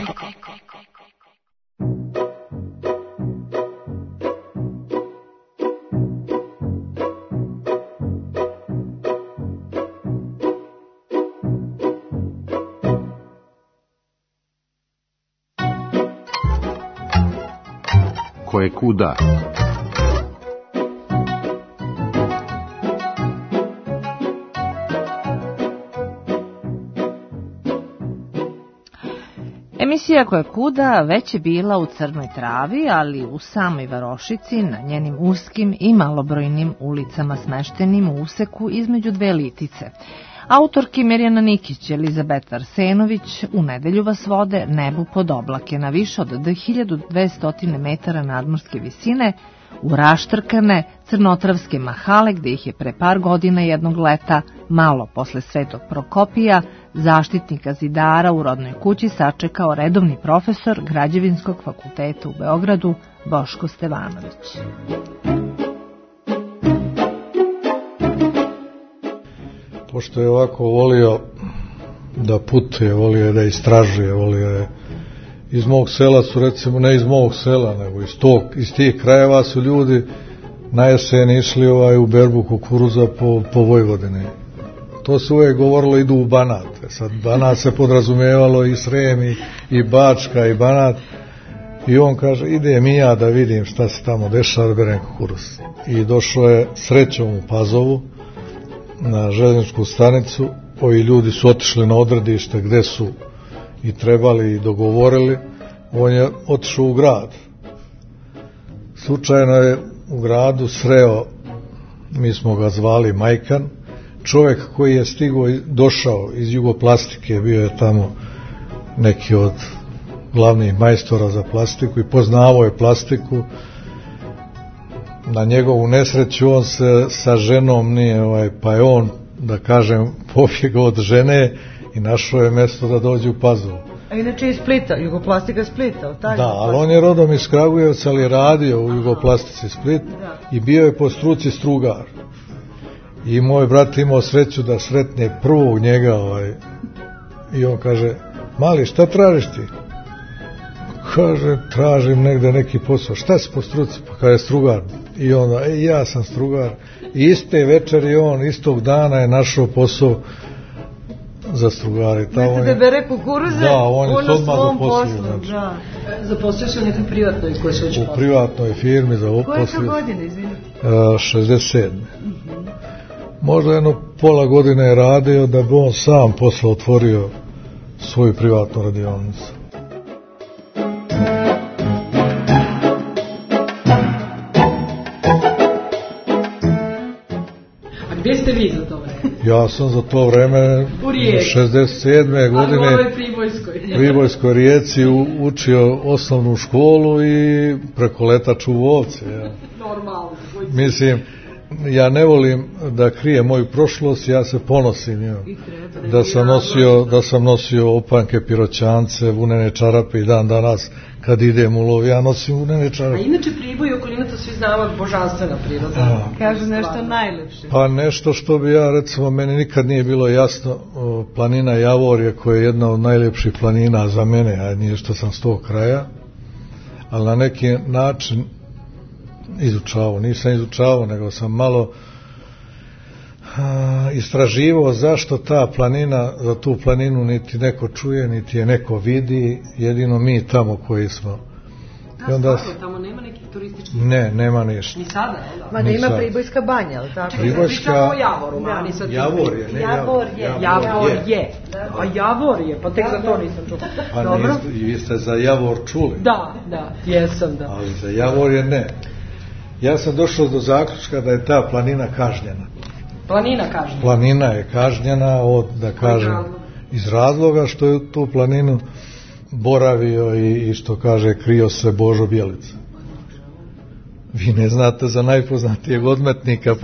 Ko je kuda? Emisija Koja kuda već je bila u Crnoj Travi, ali u samoj Varošici, na njenim uskim i malobrojnim ulicama smeštenim u useku između dve litice. Autorki Mirjana Nikić i Elizabeta Arsenović u nedelju vas vode nebu pod oblake na više od 1200 metara nadmorske visine, u raštrkane crnotravske mahale gde ih je pre par godina jednog leta, malo posle Svetog Prokopija, zaštitnika zidara u rodnoj kući sačekao redovni profesor Građevinskog fakulteta u Beogradu Boško Stevanović. Pošto je ovako volio da putuje, volio je da istražuje, volio je iz mog sela su, recimo, ne iz mog sela, nego iz tih krajeva su ljudi na jesen išli u berbu kukuruza po Vojvodini. To se uvijek govorilo, idu u Banat. Sad Banat se podrazumijevalo i Srem i Bačka i Banat. I on kaže, idem i ja da vidim šta se tamo dešava, da berem kukuruz. I došlo je srećom u Pazovu na željezničku stanicu. Ovi ljudi su otišli na odredište gde su i trebali i dogovorili. On je otišao u grad. Slučajno je u gradu sreo mi smo ga zvali Majkan, čovjek koji je došao iz Jugoplastike, bio je tamo neki od glavnih majstora za plastiku i poznavao je plastiku. Na njegovu nesreću on se sa ženom nije, pa je on, da kažem, pobjegao od žene i našao je mjesto da dođe u Pazovu. A inače iz Splita, Jugoplastika Splita. Da, ali on je rodom iz Kragujevca, ali radio u Jugoplastici Split i bio je po struci strugar. I moj brat imao sreću da sretne prvog njega i on kaže, mali, šta tražiš ti? Kaže, tražim negde neki posao. Šta si po struci? Pa kaže, strugar. I onda, ja sam strugar. I iste večeri on, istog dana je našao posao za strugari. Da bere kukuruze, da, on je na svom poslu. Znači. Zaposlio se u nekoj privatnoj koji se u privatnoj firmi za ovo poslu. Koje je to godine, izvini? 67. Možda jedno pola godine je radio da bi on sam posle otvorio svoju privatnu radionicu. A gdje ste vi za to vreme? Ja sam za to vreme 67. godine u Pribojskoj Rijeci učio osnovnu školu i preko leta čuvao ovce. Ja. Normalno. Mislim, ja ne volim da krijem moju prošlost, ja se ponosim da sam nosio opanke, piroćance, vunene čarape i dan danas kad idem u lov, ja nosim vunene čarape. A inače Priboj i okolina, to svi znamo, božanstvena priroda. Kaže nešto najlepše. Pa nešto što bi ja, recimo, meni nikad nije bilo jasno, planina Javorje, koja je jedna od najljepših planina za mene, a nije što sam s tog kraja, ali na neki način nisam izučavao, nego sam malo istraživao zašto ta planina, za tu planinu niti neko čuje, niti je neko vidi, jedino mi tamo koji smo. I onda tamo nema nekih turističkih? Ne, nema ništa. Ni sada, jel? Ma nema Pribojska banja, ali tako? Pričamo o Javoru, Javor je, ne Javor. A Javor je, pa tek za to nisam čuo. Pa vi ste za Javor čuli? Da, jesam, da. Ali za Javor je ne. Ja sam došao do zaključka da je ta planina kažnjena. Planina je kažnjena od, da kažem, iz razloga što je tu planinu boravio i što kaže krio se Božo Bjelica. Vi ne znate za najpoznatijeg odmetnika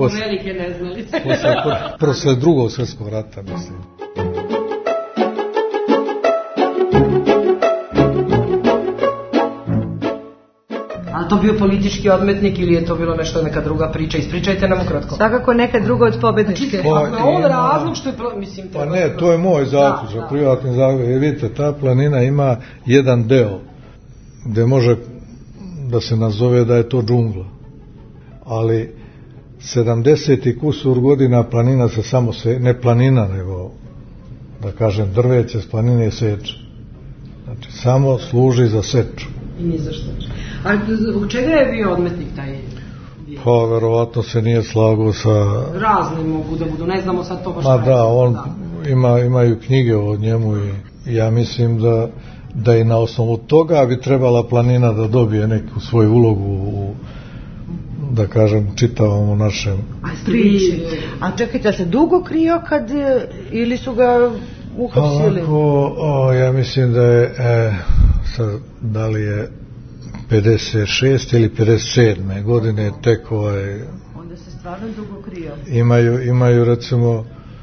posle Drugog svjetskog rata, mislim. To bio politički odmetnik ili je to bilo nešto, neka druga priča? Ispričajte nam ukratko. Svakako neka druga od pobedničke. On razlog što je, mislim... Pa ne, to je moj zaključak, privatni zaključak. Vidite, ta planina ima jedan deo gde može da se nazove da je to džungla. Ali 70 i kusur godina planina se samo ne planina, nego, da kažem, drveće s planine seče. Znači, samo služi za seču. I ni za što. A u čega je bio odmetnik taj? Pa, verovatno se nije slagao sa... Razne mogu da budu, ne znamo sad to baš. On imaju knjige o njemu i ja mislim da i na osnovu toga bi trebala planina da dobije neku svoju ulogu u, da kažem, čitavom u našem... A čekajte, se dugo krio ili su ga uhapsili? Ja mislim da je, da li je 56 ili 57. godine tek onda se stvarno dugo krio. Imaju recimo,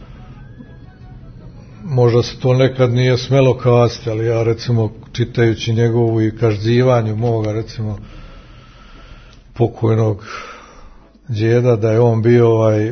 možda se to nekad nije smelo kazati, ali ja recimo čitajući njegovu i kažnjivanju moga recimo pokojnog djeda, da je on bio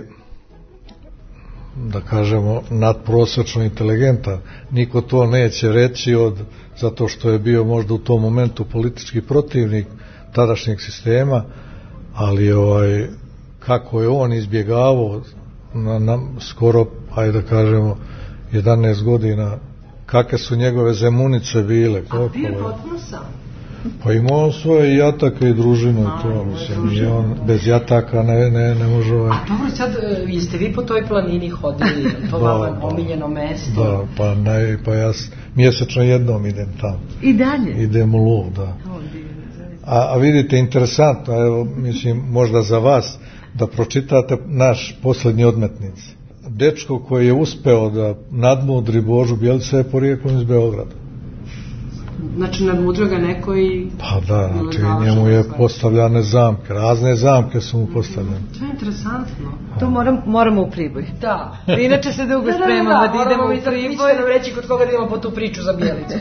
da kažemo nadprosečno inteligentan. Niko to neće reći zato što je bio možda u tom momentu politički protivnik tadašnjeg sistema, ali kako je on izbjegavao na skoro, ajde da kažemo, 11 godina, kakve su njegove zemunice bile. A bio je potpuno sam? Pa imao on svoje jatake i družine i to, mislim, i on bez jataka ne može... A dobro, sad, jeste vi po toj planini hodili, to vam omiljeno mesto? Da, pa ja mjesečno jednom idem tamo. I dalje? Idem u lov, da. A vidite, interesantno, evo, mislim, možda za vas, da pročitate naš posljednji odmetnici. Dečko koji je uspeo da nadmudri Božu Bjelica je porijeklom iz Beograda. Znači nadmudrio ga neko i... Pa da, znači njemu je postavljane zamke, razne zamke su mu postavljene. To je interesantno. To moramo u Priboj. Da. Inače se dugo spremamo da idemo u Priboj. Mi ćete nam reći kod koga da imamo po tu priču za Bjelice.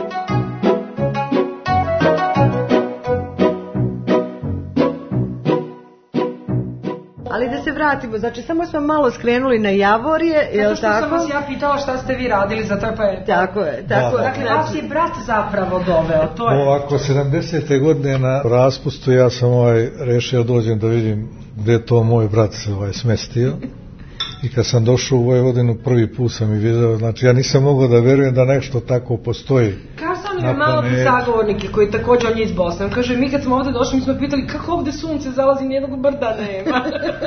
Ali da se vratimo, znači samo smo malo skrenuli na Javorje, je li tako? Zato što sam vas ja pitala šta ste vi radili za to, pa je... Tako je, tako. Dakle, vas je brat zapravo doveo, to je... Ovako, 70. godine na raspustu ja sam rešio dođem da vidim gde to moj brat se smestio. I kad sam došao u Vojvodinu, prvi put sam i vidio, znači ja nisam mogao da verujem da nešto tako postoji. Karsan ima malo sagovornike koji također on je iz Bosne. On kaže, mi kad smo ovde došli, mi smo pitali kako ovde sunce zalazi, nijednog brda nema.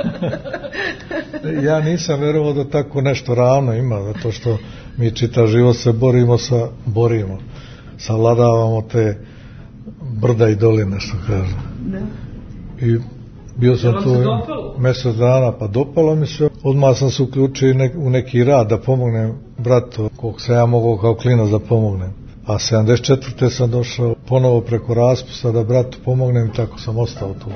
Ja nisam verovao da tako nešto ravno ima, zato što mi čitav život se borimo, savladavamo te brda i doline, što kaže. Da. I bio sam tu mjesec dana, pa dopalo mi se. Odmah sam se uključio u neki rad da pomognem bratu, koliko sam ja mogao kao klinac da pomognem. A 74. sam došao ponovo preko raspusta da bratu pomognem i tako sam ostao tu.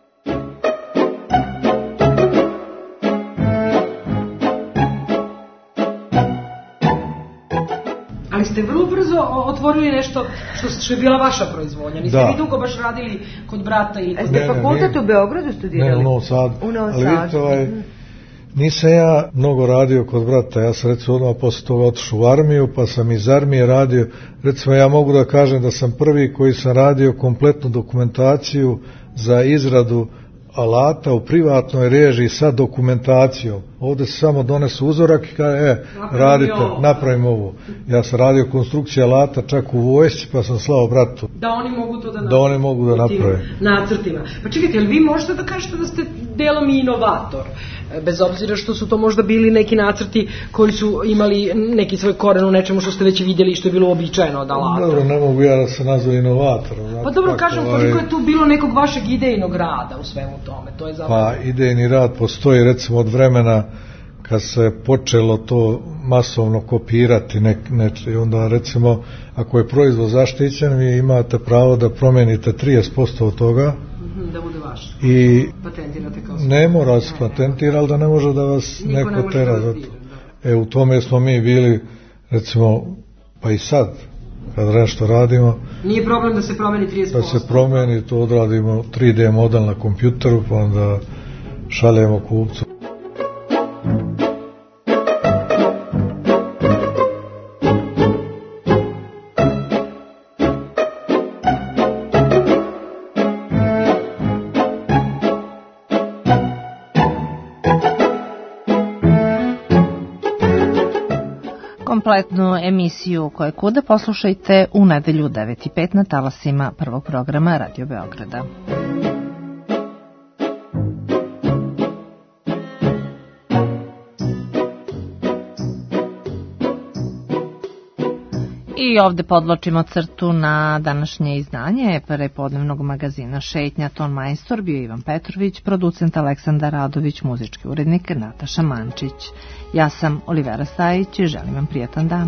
Ali ste vrlo brzo otvorili nešto što je bila vaša proizvodnja. Niste vi dugo baš radili kod brata ili kod... Ste fakultet u Beogradu studirali? Ne, u Novom Sadu. Ali vidite, nisam ja mnogo radio kod brata. Ja sam recimo odmah posle toga otišao u armiju, pa sam iz armije radio. Recimo ja mogu da kažem da sam prvi koji sam radio kompletnu dokumentaciju za izradu alata u privatnoj režiji sa dokumentacijom. Ovdje se samo donesu uzorak i kaže, radite, napravimo ovo. Ja sam radio konstrukcije alata čak u vojsci, pa sam slao bratu. Da oni mogu to da mogu da naprave. Nacrtima. Pa čekajte, jel vi možete da kažete da ste delom i inovator? Bez obzira što su to možda bili neki nacrti koji su imali neki svoj koren u nečemu što ste već vidjeli i što je bilo uobičajeno od alata. Dobro, ne mogu ja da se nazove inovator. Pa dobro, kažem, koliko je tu bilo nekog vašeg idejnog rada u svemu tome? To je zapravo... Pa idejni rad postoji recimo od vremena kad se počelo to masovno kopirati, onda recimo ako je proizvod zaštićen, vi imate pravo da promenite 30% od toga. Da bude vaš. I patentirate kao ne mora se patentira, ali da ne može da vas neko tera. U tome smo mi bili, recimo, pa i sad, kad nešto radimo. Nije problem da se promeni 30%. Da se promeni, to odradimo 3D model na kompjuteru, pa onda šaljemo kupcu. Kompletnu emisiju Koje kuda poslušajte u nedelju 9:05 na talasima prvog programa Radio Beograda. I ovde podločimo crtu na današnje izdanje prepodnevnog magazina Šetnja. Ton majstor bio Ivan Petrović, producent Aleksandar Radović, muzički urednik Nataša Mančić. Ja sam Olivera Stajić i želim vam prijatan dan.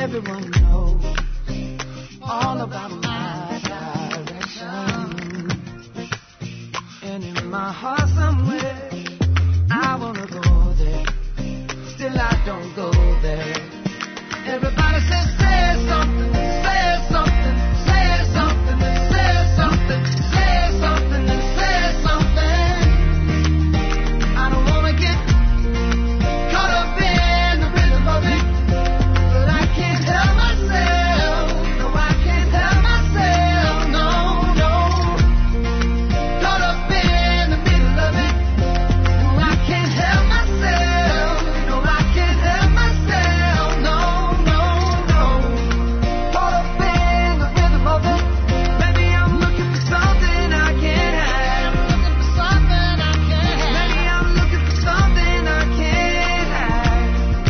Everyone knows all about my direction. And in my heart somewhere, I wanna go there. Still I don't go there. Everybody says, say something, say something, say something, say something, say something, and say something. I don't wanna get caught up in the rhythm of it, but I can't help myself. No, I can't help myself. No, no. Caught up in the middle of it. No, I can't help myself. No, I can't help myself. No, no, no. Caught up in the rhythm of it. Maybe I'm looking for something I can't have. Looking for something I can't have. Maybe I'm looking for something I can't have.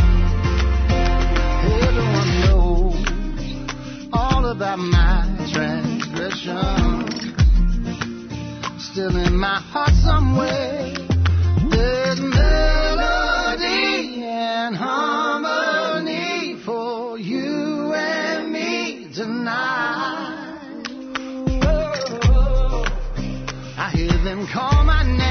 Everyone knows all about my transgression. Still in my heart somewhere, there's melody and harmony for you and me tonight. Oh, I hear them call my name.